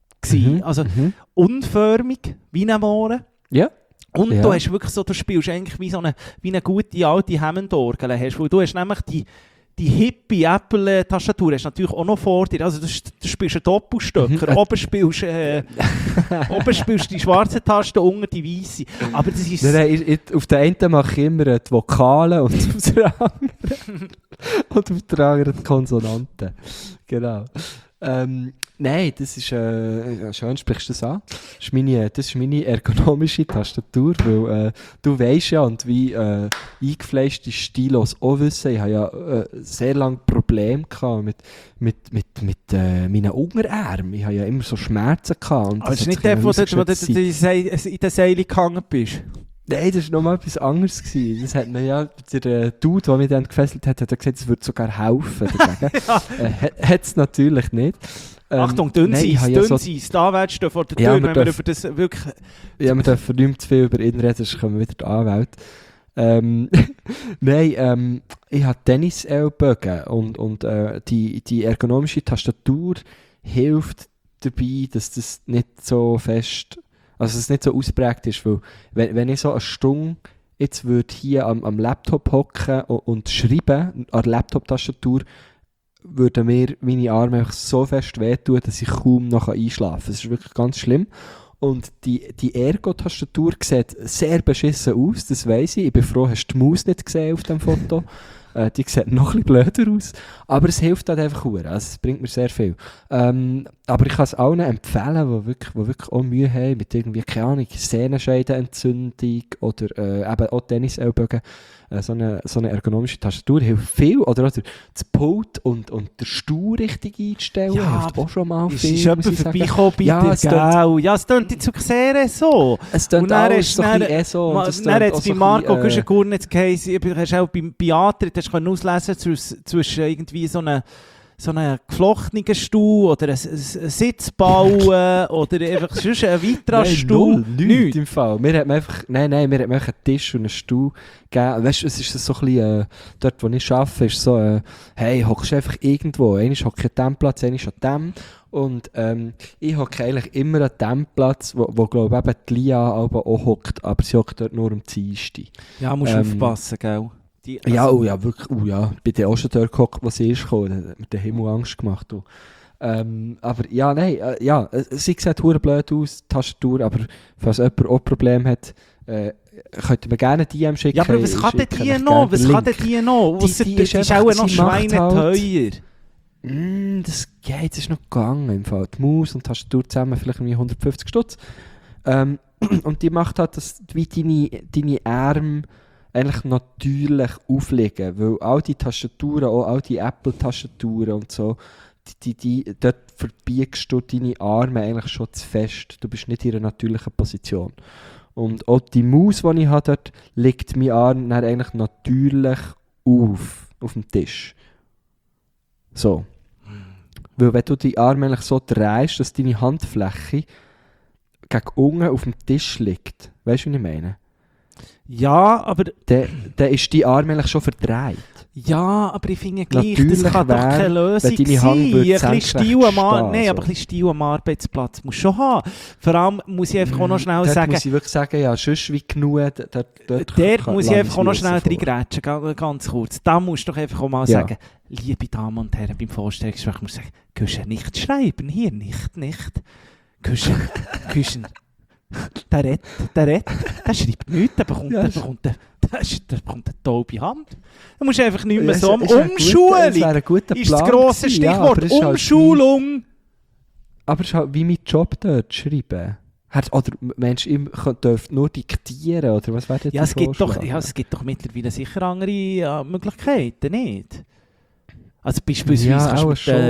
unförmig, wie ein Mohren. Ja. Und du hast wirklich so, du spielst eigentlich wie eine gute alte Hammond-Orgel. Weil du hast nämlich die hippie Apple-Tastatur hast natürlich auch noch vor dir. Also du spielst einen Doppelstöcker. Oben spielst du die schwarze Taste, unten die weiße. Aber das ist... Nein, auf der einen mache ich immer die Vokale und auf der anderen die Konsonanten. Genau. Nein, das ist, schön sprichst du das an. Das ist meine ergonomische Tastatur, weil du weisst ja, und wie eingefleischte Stilos auch wissen, ich habe ja sehr lange Probleme gehabt mit meinen Unterarmen. Ich habe ja immer so Schmerzen gehabt. Und aber es ist nicht der, wo du in den Seilen gehangen bist? Nein, das war noch mal etwas anderes gewesen. Das hat mir ja, der Dude, der mich dann gefesselt hat, hat gesagt, es würde sogar helfen dagegen. Hat es natürlich nicht. Achtung, Dünnseiss, da wärst du vor der Tür, wenn wir über das wirklich... Ja, wir dürfen nicht mehr zu viel über ihn reden, sonst kommen wieder die Anwälte. Nein, ich habe Tennis-Ellbogen und die ergonomische Tastatur hilft dabei, dass das nicht so fest... Also dass es nicht so ausprägt ist, weil wenn ich so eine Stunde jetzt würde hier am Laptop hocken und schreiben, an der Laptop-Tastatur, würden mir meine Arme einfach so fest wehtun, dass ich kaum noch einschlafen kann. Das ist wirklich ganz schlimm. Und die Ergo-Tastatur sieht sehr beschissen aus, das weiss ich. Ich bin froh, hast du die Maus nicht gesehen auf dem Foto. Die sieht noch ein bisschen blöder aus. Aber es hilft halt einfach sehr. Also es bringt mir sehr viel. Aber ich kann es allen empfehlen, die wirklich auch Mühe haben mit irgendwie, keine Ahnung, Sehnenscheidenentzündung oder eben auch Tennisellbogen. So eine ergonomische Tastatur hilft viel. Oder das Pult und der Stuhl richtig einzustellen hilft auch schon mal viel. Ist jemand vorbeigekommen bei dir, gell? Ja, es klingt jetzt sehr so. Es klingt alles so ein bisschen so. Dann hat es bei Marco Güschen-Gurnitz geheißen, du hast auch bei Antritt auslesen zwischen irgendwie so einen geflochtenen Stuhl oder einen Sitz bauen oder einfach sonst einen Vitra-Stuhl. Nichts im Fall. Wir haben einfach einen Tisch und einen Stuhl gegeben. Weißt du, es ist so ein bisschen, dort wo ich arbeite, ist so, hey, hockst du einfach irgendwo. Einmal hocke ich an diesem Platz, einmal an dem. Und ich hocke eigentlich immer an dem Platz, wo glaube ich eben die Lia auch hockt, aber sie hockt dort nur am Dienstag. Ja, musst du aufpassen, gell? Wirklich, bei der auch schon dort gehockt, wo sie ist gekommen, hat mir den Himmel Angst gemacht. Aber ja, nein, sie sieht verdammt blöd aus, die Tastatur, aber falls jemand auch Probleme hat, könnt ihr mir gerne DM schicken. Ja, aber was kann denn die noch? Die ist auch noch schweineteuer. Das geht, das ist noch gegangen im Fall. Die Maus und die Tastatur zusammen vielleicht 150 Stutz. Und die macht halt, dass wie deine Arme eigentlich natürlich auflegen, weil all die Tastaturen, auch all die Apple-Tastaturen und so, dort verbiegst du deine Arme eigentlich schon zu fest. Du bist nicht in einer natürlichen Position. Und auch die Maus, die ich habe, dort legt mein Arm dann eigentlich natürlich auf dem Tisch. So. Weil wenn du die Arme eigentlich so drehst, dass deine Handfläche gegen unten auf dem Tisch liegt. Weißt du, was ich meine? Ja, aber... Dann ist die Arme eigentlich schon verdreht. Ja, aber ich finde gleich, natürlich das kann doch keine Lösung sein. Ein bisschen Stil am Arbeitsplatz muss schon haben. Vor allem muss ich einfach auch noch schnell sagen... muss ich wirklich sagen, ja, sonst wie genug... Dort muss ich einfach auch noch schnell reingrätschen, ganz kurz. Da musst du doch einfach auch mal sagen, liebe Damen und Herren, beim Vorstellungsgespräch muss ich sagen, Güschen, nicht schreiben, hier, nicht. Güschen. Der redet, der schreibt nichts, der bekommt eine taube Hand. Du musst einfach nicht mehr so Umschulung. Ist das grosse Stichwort, Umschulung. Aber es ist halt wie mein Job dort, schreiben. Oder Mensch, ich dürfte nur diktieren, oder was wäre das? Es gibt doch mittlerweile sicher andere Möglichkeiten, nicht? Also beispielsweise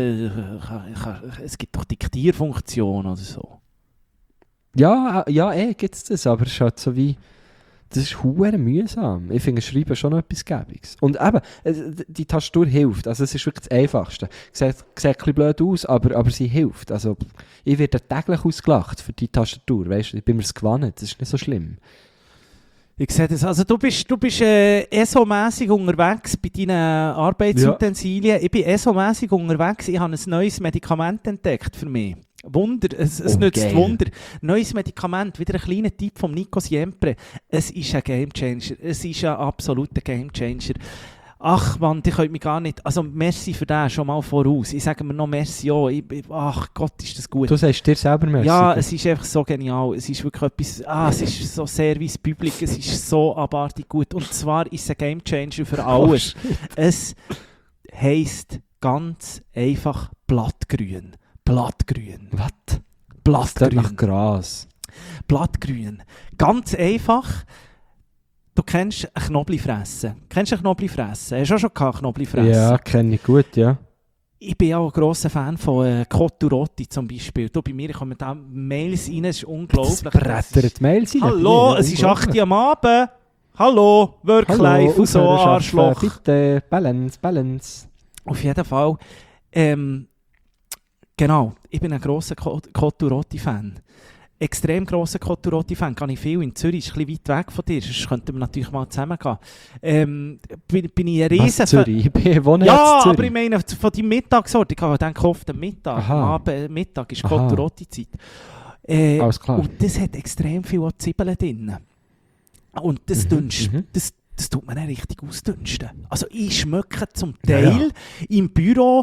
es gibt doch Diktierfunktionen oder so. Ja, gibt es das, aber es ist halt so wie, das ist verdammt mühsam. Ich finde Schreiben schon noch etwas Gäbiges. Und eben, die Tastatur hilft, also es ist wirklich das Einfachste. Sieht ein bisschen blöd aus, aber sie hilft. Also ich werde täglich ausgelacht für die Tastatur, weißt du, ich bin mir es gewohnt, das ist nicht so schlimm. Ich sehe das, also du bist ESO-mässig unterwegs bei deinen Arbeitsutensilien. Ja. Ich bin ESO-mässig unterwegs, ich habe ein neues Medikament entdeckt für mich. Wunder, es nützt Wunder. Neues Medikament, wieder ein kleiner Tipp von Nico Siempre. Es ist ein Gamechanger. Es ist ein absoluter Gamechanger. Ach Mann, die könnt mich gar nicht... Also merci für den schon mal voraus. Ich sage mir noch merci auch. Ach Gott, ist das gut. Du sagst dir selber merci. Ja, es ist einfach so genial. Es ist wirklich etwas... es ist so Service Public. Es ist so abartig gut. Und zwar ist es ein Gamechanger für alles. Es heisst Ganz einfach Blattgrün. Blattgrün. Was? Das Blattgrün. nach Gras. Blattgrün. Ganz einfach. Du kennst ein Knoblauchfressen. Kennst du ein Knoblauchfressen? Hast du auch schon gehabt, Knoblauchfressen? Ja, kenne ich gut, ja. Ich bin auch ein grosser Fan von Cotturotti zum Beispiel. Du, bei mir kommen da Mails rein, es ist unglaublich. Das brettert Mails rein. Hallo, es ist 8 Uhr am Abend. Hallo, Work-Life und so, Arschloch. Bitte, Balance. Auf jeden Fall. Genau, ich bin ein grosser Cotturotti-Fan. Extrem grosser Cotturotti-Fan. Gehe ich viel in Zürich, ist ein bisschen weit weg von dir, sonst könnten wir natürlich mal zusammen gehen. Bin ich ein riesen Zürich? Ich wohne ja, jetzt in Zürich. aber ich meine von deinem Mittagsort. Ich habe gedacht, auf den Mittag. Aha. Am Abend, Mittag ist Cotturotti-Zeit. Alles klar. Und das hat extrem viel Zwiebeln drin. Und das das tut man dann richtig ausdünsten. Also ich schmecke zum Teil im Büro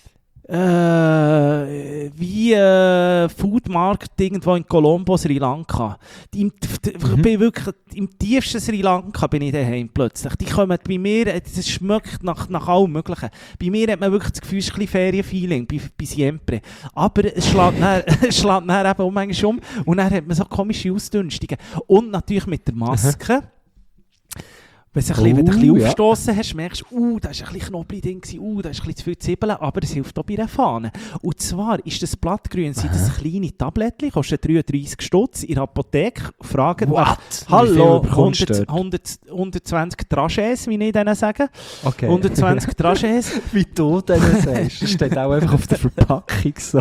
wie Foodmarkt irgendwo in Colombo, Sri Lanka. Ich bin wirklich im tiefsten Sri Lanka bin ich daheim plötzlich. Die kommen bei mir, das schmeckt nach allem Möglichen. Bei mir hat man wirklich das Gefühl, es ist ein bisschen Ferienfeeling, bei Siempre. Aber es schlägt dann eben manchmal um und dann hat man so komische Ausdünstungen. Und natürlich mit der Maske. Wenn du ein bisschen aufgestossen hast, merkst du, da war ein bisschen Knoblauch-Ding, da ist ein bisschen zu viel Zwiebeln, aber es hilft auch bei einer Fahne. Und zwar ist das Blattgrün, sind das kleine Tablettchen, kostet 33 Stutz in der Apotheke. Fragen nach, hallo, 120 Trachés, wie ich denen sage. Okay. 120 Trachés. Wie du denen sagst. Das steht auch einfach auf der Verpackung so.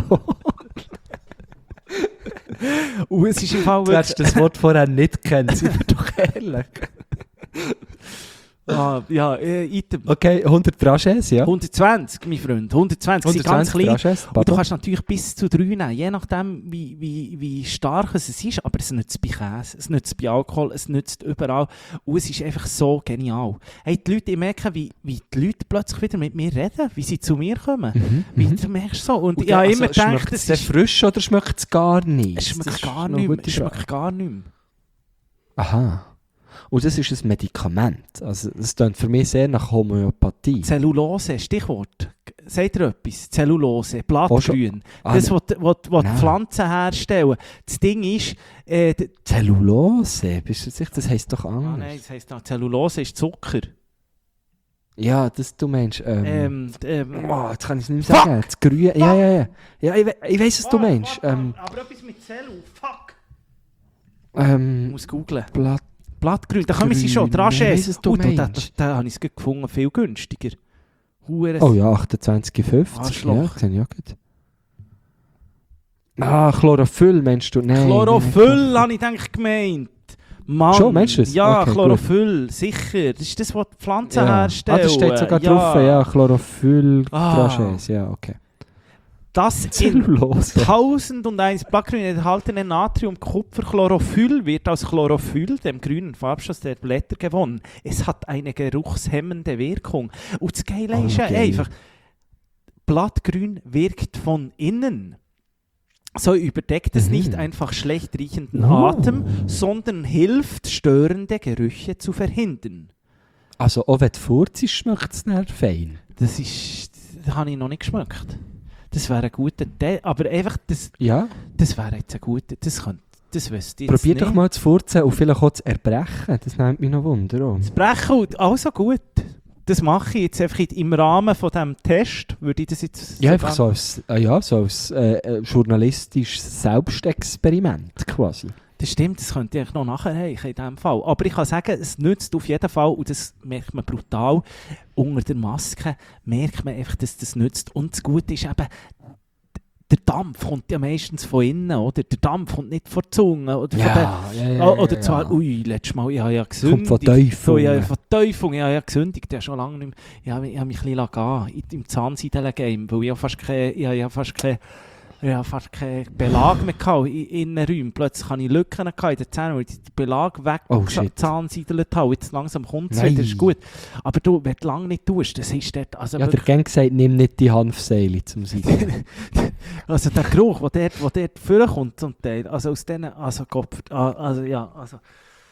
Und es ist im Fall Du hättest das Wort vorher nicht kennen, sind wir doch ehrlich. Item. Okay, 100 Trachés, ja. 120, mein Freund. 120 sind ganz klein. Trachés, Und du kannst natürlich bis zu 3 nehmen, je nachdem, wie stark es ist. Aber es nützt bei Käse, es nützt bei Alkohol, es nützt überall. Und es ist einfach so genial. Hey, die Leute, ich merke, wie die Leute plötzlich wieder mit mir reden, wie sie zu mir kommen. Wie du merkst so. Und ich habe immer gedacht, schmeckt es frisch oder schmeckt es gar nicht? Es schmeckt gar nicht mehr. Es schmeckt gar nicht mehr. Aha. Und das ist ein Medikament. Also, das klingt für mich sehr nach Homöopathie. Zellulose, Stichwort. Sagt ihr etwas? Zellulose, Blattgrün. Das, was die Pflanzen herstellen. Das Ding ist... Zellulose? Bist du sicher? Das heisst doch anders. Nein, das heisst Zellulose ist Zucker. Ja, das du meinst. Jetzt kann ich es nicht mehr sagen. Das Grün. Ja, ich weiss, was du meinst. Aber etwas mit Zellu. Fuck. Ich muss googlen. Blattgrün. Da kommen sie schon. Trachés. Da habe ich es gefunden. Viel günstiger. Oh ja, 28,50. Arschloch. Ja, ja gut. Chlorophyll meinst du? Nein. Chlorophyll habe ich gemeint. Mann. Schon, meinst du es? Ja, okay, Chlorophyll, sicher. Das ist das, was die Pflanzen herstellen. Das steht sogar drauf. Ja, Chlorophyll, Trachés. Ja, okay. Das in 1001 Blattgrün enthaltene Natrium-Kupfer-Chlorophyll wird aus Chlorophyll, dem grünen Farbstoff der Blätter, gewonnen. Es hat eine geruchshemmende Wirkung. Und das Geile ist ja einfach, Blattgrün wirkt von innen. So überdeckt es nicht einfach schlecht riechenden Atem, sondern hilft, störende Gerüche zu verhindern. Also auch wenn du furzest, schmeckt es nicht fein? Das habe ich noch nicht geschmeckt. Das wäre ein guter Tee, aber einfach das wäre jetzt ein guter, das wüsste ich. Probier doch mal zu furzen und vielleicht auch zu erbrechen, das nimmt mich noch Wunder. Das Brechen, also gut. Das mache ich jetzt einfach im Rahmen von diesem Test, würde ich das jetzt... Ja, einfach so als journalistisches Selbstexperiment quasi. Das stimmt, das könnte ich noch nachreichen in diesem Fall. Aber ich kann sagen, es nützt auf jeden Fall, und das merkt man brutal, unter der Maske merkt man einfach, dass das nützt. Und das Gute ist eben, der Dampf kommt ja meistens von innen, oder? Der Dampf kommt nicht von der Zunge. Oder oder zwar, letztes Mal, ich habe ja gesündigt. Kommt von Teufel. Von Teufel, ich habe ja gesündigt, ja schon lange nicht mehr. Ich habe mich ein bisschen gehen im Zahnseideln-Game, weil ich ja fast keinen Belag mehr hatte in Innenräumen. Plötzlich hatte ich Lücken in den Zähnen, weil ich den Belag wegzahnseidelt habe. Jetzt langsam kommt es wieder, ist gut. Aber du, wenn du lange nicht tust, das ist dort... Also ja, der Gang gesagt, nimm nicht die Hanfseile zum Seideln. Also der Geruch, der dort vorkommt zum Teil, also aus denen... Also Gott...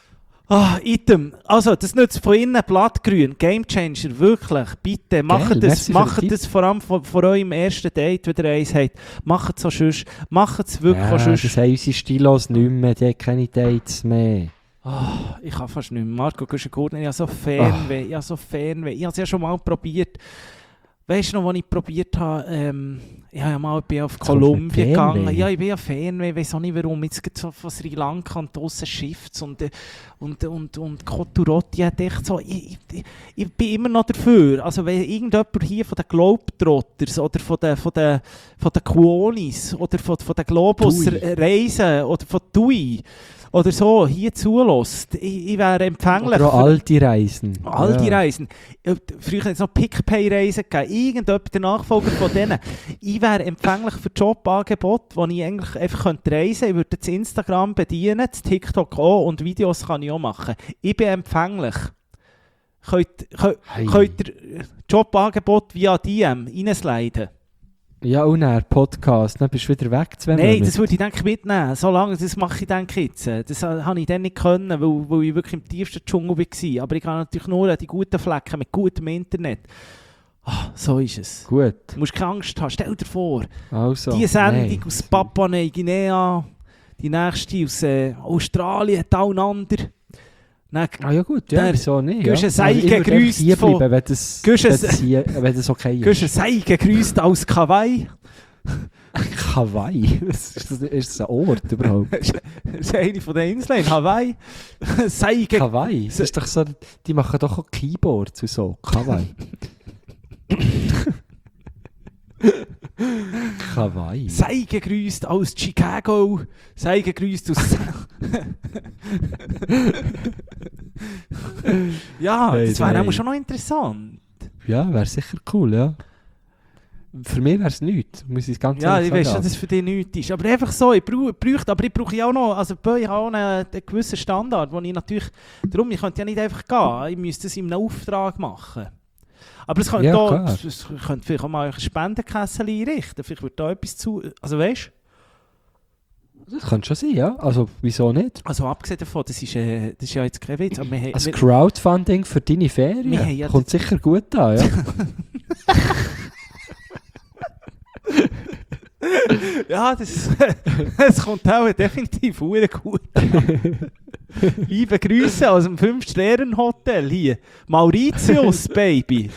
Item. Also, das nützt von innen blattgrün. Gamechanger, wirklich. Bitte, macht das vor allem von eurem ersten Date, wenn ihr eins habt. Macht es so sonst. Macht es wirklich auch sonst. Das haben unsere Stilos nicht mehr, die haben keine Dates mehr. Ich kann fast nicht mehr. Marco Güschen-Gurtner, ich habe so Fernweh. Ich habe es ja schon mal probiert. Weißt du noch, als ich probiert habe, ich bin auf Kolumbien gegangen. Ja, ich bin ja Fernweh, ich weiß auch nicht warum. Jetzt geht es so von Sri Lanka und draussen Schifts und Koturotti hat echt so... Ich bin immer noch dafür. Also wenn irgendjemand hier von den Globetrotters oder von den Kuonis oder von den Globus Reisen oder von TUI oder so hier zulässt, ich wäre empfänglich. Oder auch alte Reisen. Alte Reisen. Früher hat es noch PicPay-Reisen gegeben. Irgendjemand, der Nachfolger von denen. Ich wäre empfänglich für Jobangebote, wo ich eigentlich einfach reisen könnte. Ich würde das Instagram bedienen, das TikTok auch und Videos kann ich auch machen. Ich bin empfänglich. Könnt ihr Jobangebot via DM reinsliden? Ja, und dann Podcast, dann bist du wieder weg. Nein, das würde ich denke mitnehmen. So lange, das mache ich denke jetzt. Das habe ich dann nicht können, weil ich wirklich im tiefsten Dschungel war. Aber ich kann natürlich nur die guten Flecken mit gutem Internet. So ist es. Gut. Du musst keine Angst haben. Stell dir vor, also, die Sendung aus Papua-Neuguinea, die nächste aus Australien, Down Under. Ja gut, ja, wieso nicht? Gehst Seigen grüßt von... wenn das okay ist. Gehst Seigen grüßt aus Kawaii. Hawaii? Ist das ein Ort überhaupt? Das ist eine von den Inseln, Hawaii. Seigen... Hawaii? Das ist doch so, die machen doch auch Keyboards und so. Hawaii. Hawaii. Sei gegrüßt aus Chicago. Sei gegrüßt aus... Ja, hey, das wäre schon noch interessant. Ja, wäre sicher cool, ja. Für mich wäre es nichts, muss ich ganz ehrlich sagen. Ja, ich weiß schon, dass es für dich nichts ist. Aber einfach so, ich brauche ja auch noch, also ich habe auch einen gewissen Standard, wo ich natürlich... Darum, ich könnte ja nicht einfach gehen, ich müsste es in einem Auftrag machen. Aber es könnte, könnte vielleicht auch mal ein Spendenkessel einrichten. Vielleicht wird da etwas zu... Also weißt du? Das könnte schon sein, ja. Also wieso nicht? Also abgesehen davon, das ist ja jetzt kein Witz. Aber Crowdfunding für deine Ferien ja kommt sicher gut an, ja. Ja, das kommt auch definitiv gut an. Liebe Grüße aus dem 5-Sterne-Hotel hier. Mauritius, Baby.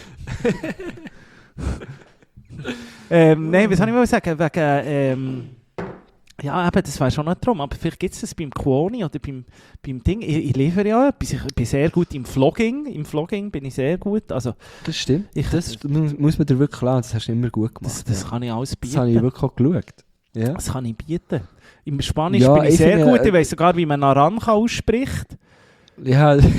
Nein, was soll ich mal sagen? Wegen, ja, eben, das wäre schon noch drum. Aber vielleicht gibt es das beim Quoni oder beim Ding. Ich liefere ja etwas. Ich bin sehr gut im Vlogging. Im Vlogging bin ich sehr gut. Also, das stimmt. Das muss man dir wirklich klar. Das hast du immer gut gemacht. Das kann ich alles bieten. Das habe ich wirklich auch geschaut. Ja. Das kann ich bieten. Im Spanisch bin ich sehr gut. Ich weiss sogar, wie man Naranja ausspricht. Ja. Das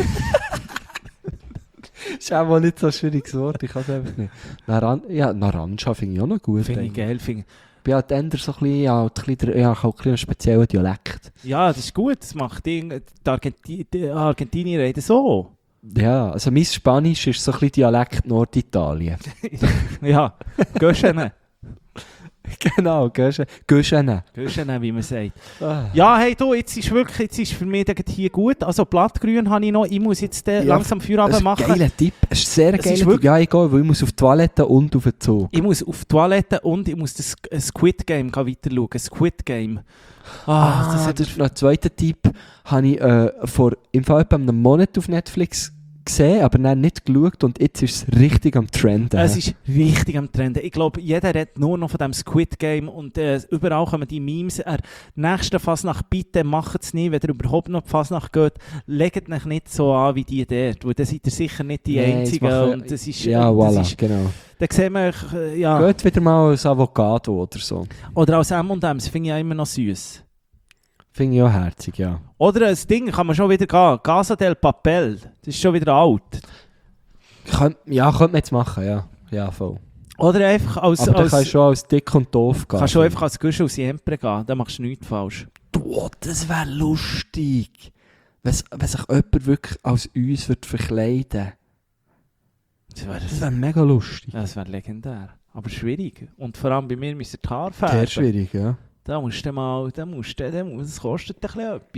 ist auch mal nicht so ein schwieriges Wort. Ich kann es einfach nicht. Naranja finde ich auch noch gut. Finde ich geil. Ich bin halt eher so ein bisschen einen speziellen Dialekt. Ja, das ist gut. Das macht die Argentinier reden so. Ja, also mein Spanisch ist so ein bisschen Dialekt Norditalien. Ja, Göschene. Genau, Göschene, wie man sagt. Ja, hey du, jetzt ist für mich hier gut. Also Blattgrün habe ich noch. Ich muss jetzt langsam Feierabend machen. Das ist ein geiler Tipp. Es ist sehr geiler Tipp. Ja, ich gehe, weil ich muss auf die Toilette und auf den Zug. Ich muss auf die Toilette und ich muss das Squid Game weiter schauen. Squid Game. Das ist noch ein zweiter Tipp. Habe ich vor im Fall etwa einem Monat auf Netflix gesehen, aber dann nicht geschaut und jetzt ist es richtig am Trenden. Es ist richtig am Trenden. Ich glaube, jeder redet nur noch von dem Squid Game und überall kommen die Memes. Nächste Fasnacht, bitte macht es nicht, wenn ihr überhaupt noch die Fasnacht geht, legt euch nicht so an wie die dort, weil dann seid ihr sicher nicht die Einzigen. Und das ist, genau. Dann sehen wir, Geht wieder mal als Avocado oder so. Oder als M&M's, finde ich ja immer noch süß. Finde ich auch herzig, ja. Oder ein Ding kann man schon wieder gehen. Casa del Papel. Das ist schon wieder alt. Könnte man jetzt machen, ja. Ja, voll. Oder einfach als... Aber dann kannst du schon als dick und doof gehen. Kannst du einfach als Gusch aus Siempre gehen. Dann machst du nichts falsch. Boah, das wäre lustig. Wenn sich jemand wirklich als uns verkleiden würde. Das wäre mega lustig. Ja, das wäre legendär. Aber schwierig. Und vor allem bei mir müssen die Haare färben. Sehr schwierig, ja. Das kostet ein bisschen etwas, he?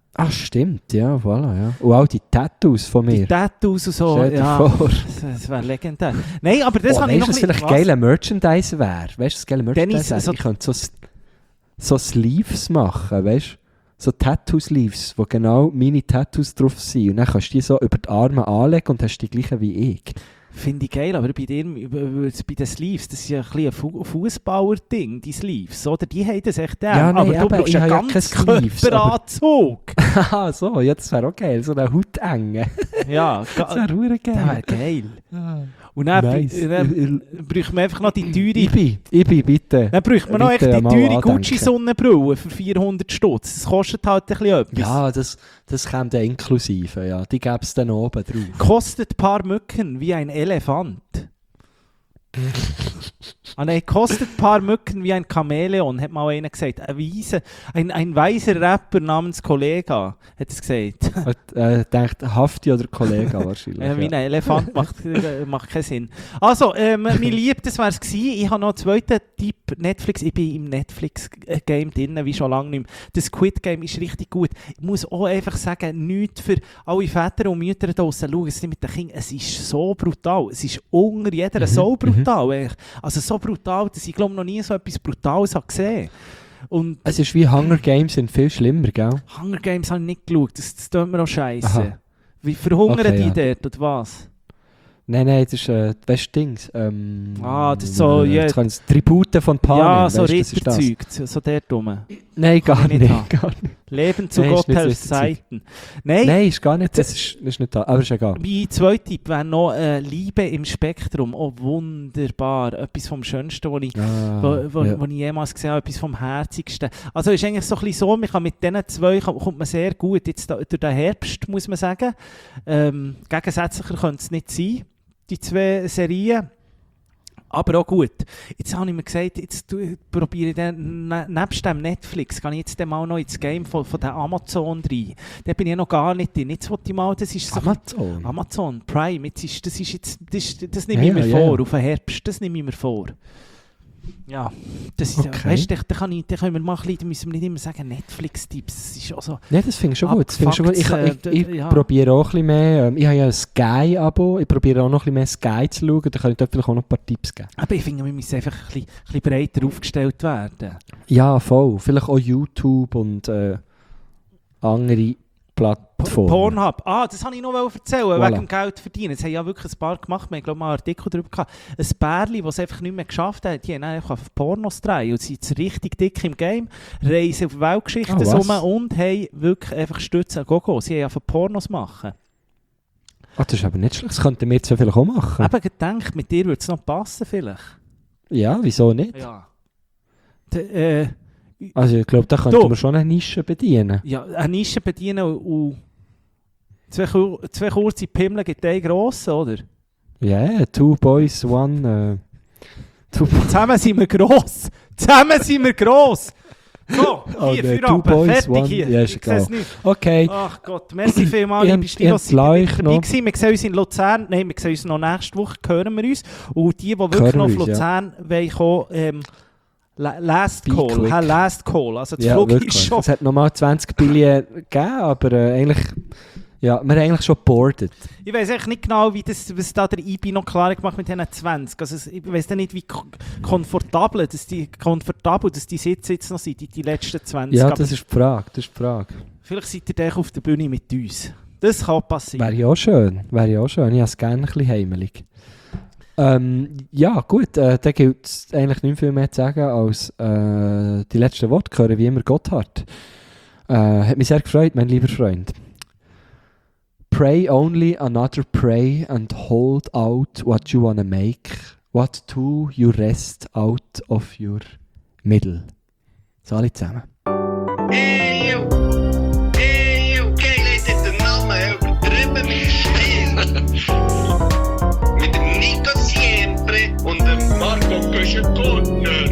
Ah, stimmt, ja, voilà, ja. Und auch die Tattoos von mir. Die Tattoos und so, Stell dir ja. vor. Das wäre legendär. Nein, aber das habe ich noch Weißt du, was vielleicht geile Merchandise wäre? Weißt du, was geile Merchandise wäre? so- Ich könnte so Sleeves machen, weißt du? So Tattoo-Sleeves, wo genau meine Tattoos drauf sind. Und dann kannst du die so über die Arme anlegen und hast die gleichen wie ich. Finde ich geil, aber bei den Sleeves, das ist ja ein bisschen ein Fußballer-Ding, die Sleeves, oder? Die haben das echt Ja, aber nein, du eben, brauchst ich einen habe ja ganz keine Sleeves, Körperanzug. Haha, so, jetzt wäre auch geil, so eine Hautenge. Ja, Das wäre verdammt das wäre geil. geil. Und dann, Nice. dann bräuchte man einfach noch die teure... Ibi, bitte. Dann bräuchte man noch echt Bitte die mal teure andenken. Gucci-Sonnenbrille für 400 Stutz. Das kostet halt ein bisschen etwas. Ja, das käme dann inklusive, ja. Die gäbe es dann oben drauf. Kostet ein paar Mücken wie ein Elefant. Nein, kostet ein paar Mücken wie ein Chamäleon, hat mal einer gesagt. Ein weiser Rapper namens Kollega hat es gesagt. Denkt Hafti oder Kollega wahrscheinlich. Wie ein Elefant macht keinen Sinn. Also, mein Lieb, das wäre es gewesen. Ich habe noch einen zweiten Tipp. Netflix. Ich bin im Netflix-Game drin, wie schon lange nicht mehr. Das Squid Game ist richtig gut. Ich muss auch einfach sagen, nichts für alle Väter und Mütter da draussen. Schauen Sie mit den Kindern. Es ist so brutal. Es ist unter jeder so brutal. Also so brutal, dass ich glaube noch nie so etwas Brutales habe gesehen. Und Es ist wie Hunger Games, sind viel schlimmer, gell? Hunger Games habe ich nicht geschaut. Das tut mir auch scheiße. Aha. Wie verhungern Okay, die ja. dort, oder was? Nein, das ist, weißt du, Dings. Das ist so, ja. jetzt kann es Tribute von Panem, Ja, so weißt du, das ist das. Ritterzeug, so dort rum. Nein, gar ich nicht nicht. haben. Gar nicht. Leben zu Nein, ist nicht Gotthelfs Ritterzeug. Seiten. Nein, Nein, ist gar nicht, das ist nicht da, aber ist egal. mein zweiter Tipp wäre noch Liebe im Spektrum. Oh, wunderbar. Etwas vom Schönsten, was ich, wo ich jemals gesehen habe, etwas vom Herzigsten. Also ist eigentlich so ein bisschen so, man kann mit diesen zwei kommt man sehr gut jetzt durch den Herbst, muss man sagen. Gegensätzlicher könnte es nicht sein, die zwei Serien. Aber auch gut. Jetzt habe ich mir gesagt, jetzt probiere ich dann, nebst dem Netflix, kann ich jetzt dann mal noch ins Game von der Amazon rein. Da bin ich noch gar nicht drin. Jetzt wollte ich mal, das ist so Amazon Prime, das nehme ich mir vor, auf den Herbst, das nehme ich mir vor. Ja, das ist, Okay. weißt du, da können wir mal ein bisschen, da müssen wir nicht immer sagen Netflix-Tipps, das ist auch so... Nein, das finde ich schon gut. Das finde ich schon gut. Ich ja. probiere auch ein bisschen mehr, ich habe ja ein Sky-Abo, ich probiere auch noch ein bisschen mehr Sky zu schauen, da kann ich dort vielleicht auch noch ein paar Tipps geben. Aber ich finde, wir müssen einfach ein bisschen breiter aufgestellt werden. Ja, voll. Vielleicht auch YouTube und andere Plattformen. Pornhub. Das wollte ich noch erzählen, Voilà. wegen dem Geld verdienen. Das haben ja wirklich ein paar gemacht. Wir haben, glaube ich, mal einen Artikel darüber gehabt. Ein Pärchen, das es einfach nicht mehr geschafft hat, die haben einfach auf Pornos drehen und sind jetzt richtig dick im Game, reisen auf Weltgeschichten rum und haben wirklich einfach Stütze go. Sie haben einfach Pornos machen. Das ist aber nicht schlecht, das könnten wir jetzt vielleicht auch machen. Ich habe gedacht, mit dir würde es noch passen vielleicht. Ja, wieso nicht? Ja. Also ich glaube, da könnten wir schon eine Nische bedienen. Ja, eine Nische bedienen und zwei kurze Pimmel gibt einen grossen, oder? Ja, yeah, 2 boys, 1... Zusammen sind wir gross! Zusammen sind wir gross! So, hier, Okay, für 2 ab, boys, fertig 1. hier. Ja, ist Ich sehe es egal. nicht. Okay. Ach Gott, merci vielmals, Ich liebe Stilos, ich gleich noch. Wir sehen uns in Luzern, nein, wir sehen uns noch nächste Woche, hören wir uns. Und die wirklich Hören noch auf wir uns, Luzern wollen kommen, Last Be Call, quick. Last Call, also das Ja, Flug wirklich. ist schon... Es hat nochmal 20 Billionen gegeben, aber eigentlich... Ja, wir haben eigentlich schon geboardet. Ich weiß echt nicht genau, was da der IB noch klar gemacht mit diesen 20. Also ich weiß nicht, wie komfortabel die Sitze jetzt noch sind, die letzten 20. Ja, Aber das ist die Frage. vielleicht seid ihr dann auf der Bühne mit uns. Das kann passieren. Wäre ja auch schön. Ich habe es gerne ein bisschen heimelig. Ja, gut. Dann gilt es eigentlich nicht viel mehr zu sagen, als die letzten Worte hören, wie immer Gotthard. Hat mich sehr gefreut, mein lieber Freund. Pray only another pray and hold out what you wanna make. What do you rest out of your middle? So alle zusammen. Ey, okay, Leute, den Namen übertrieben mit Stil. Mit dem Nico Siempre und dem Marco Köschen-Gurtner.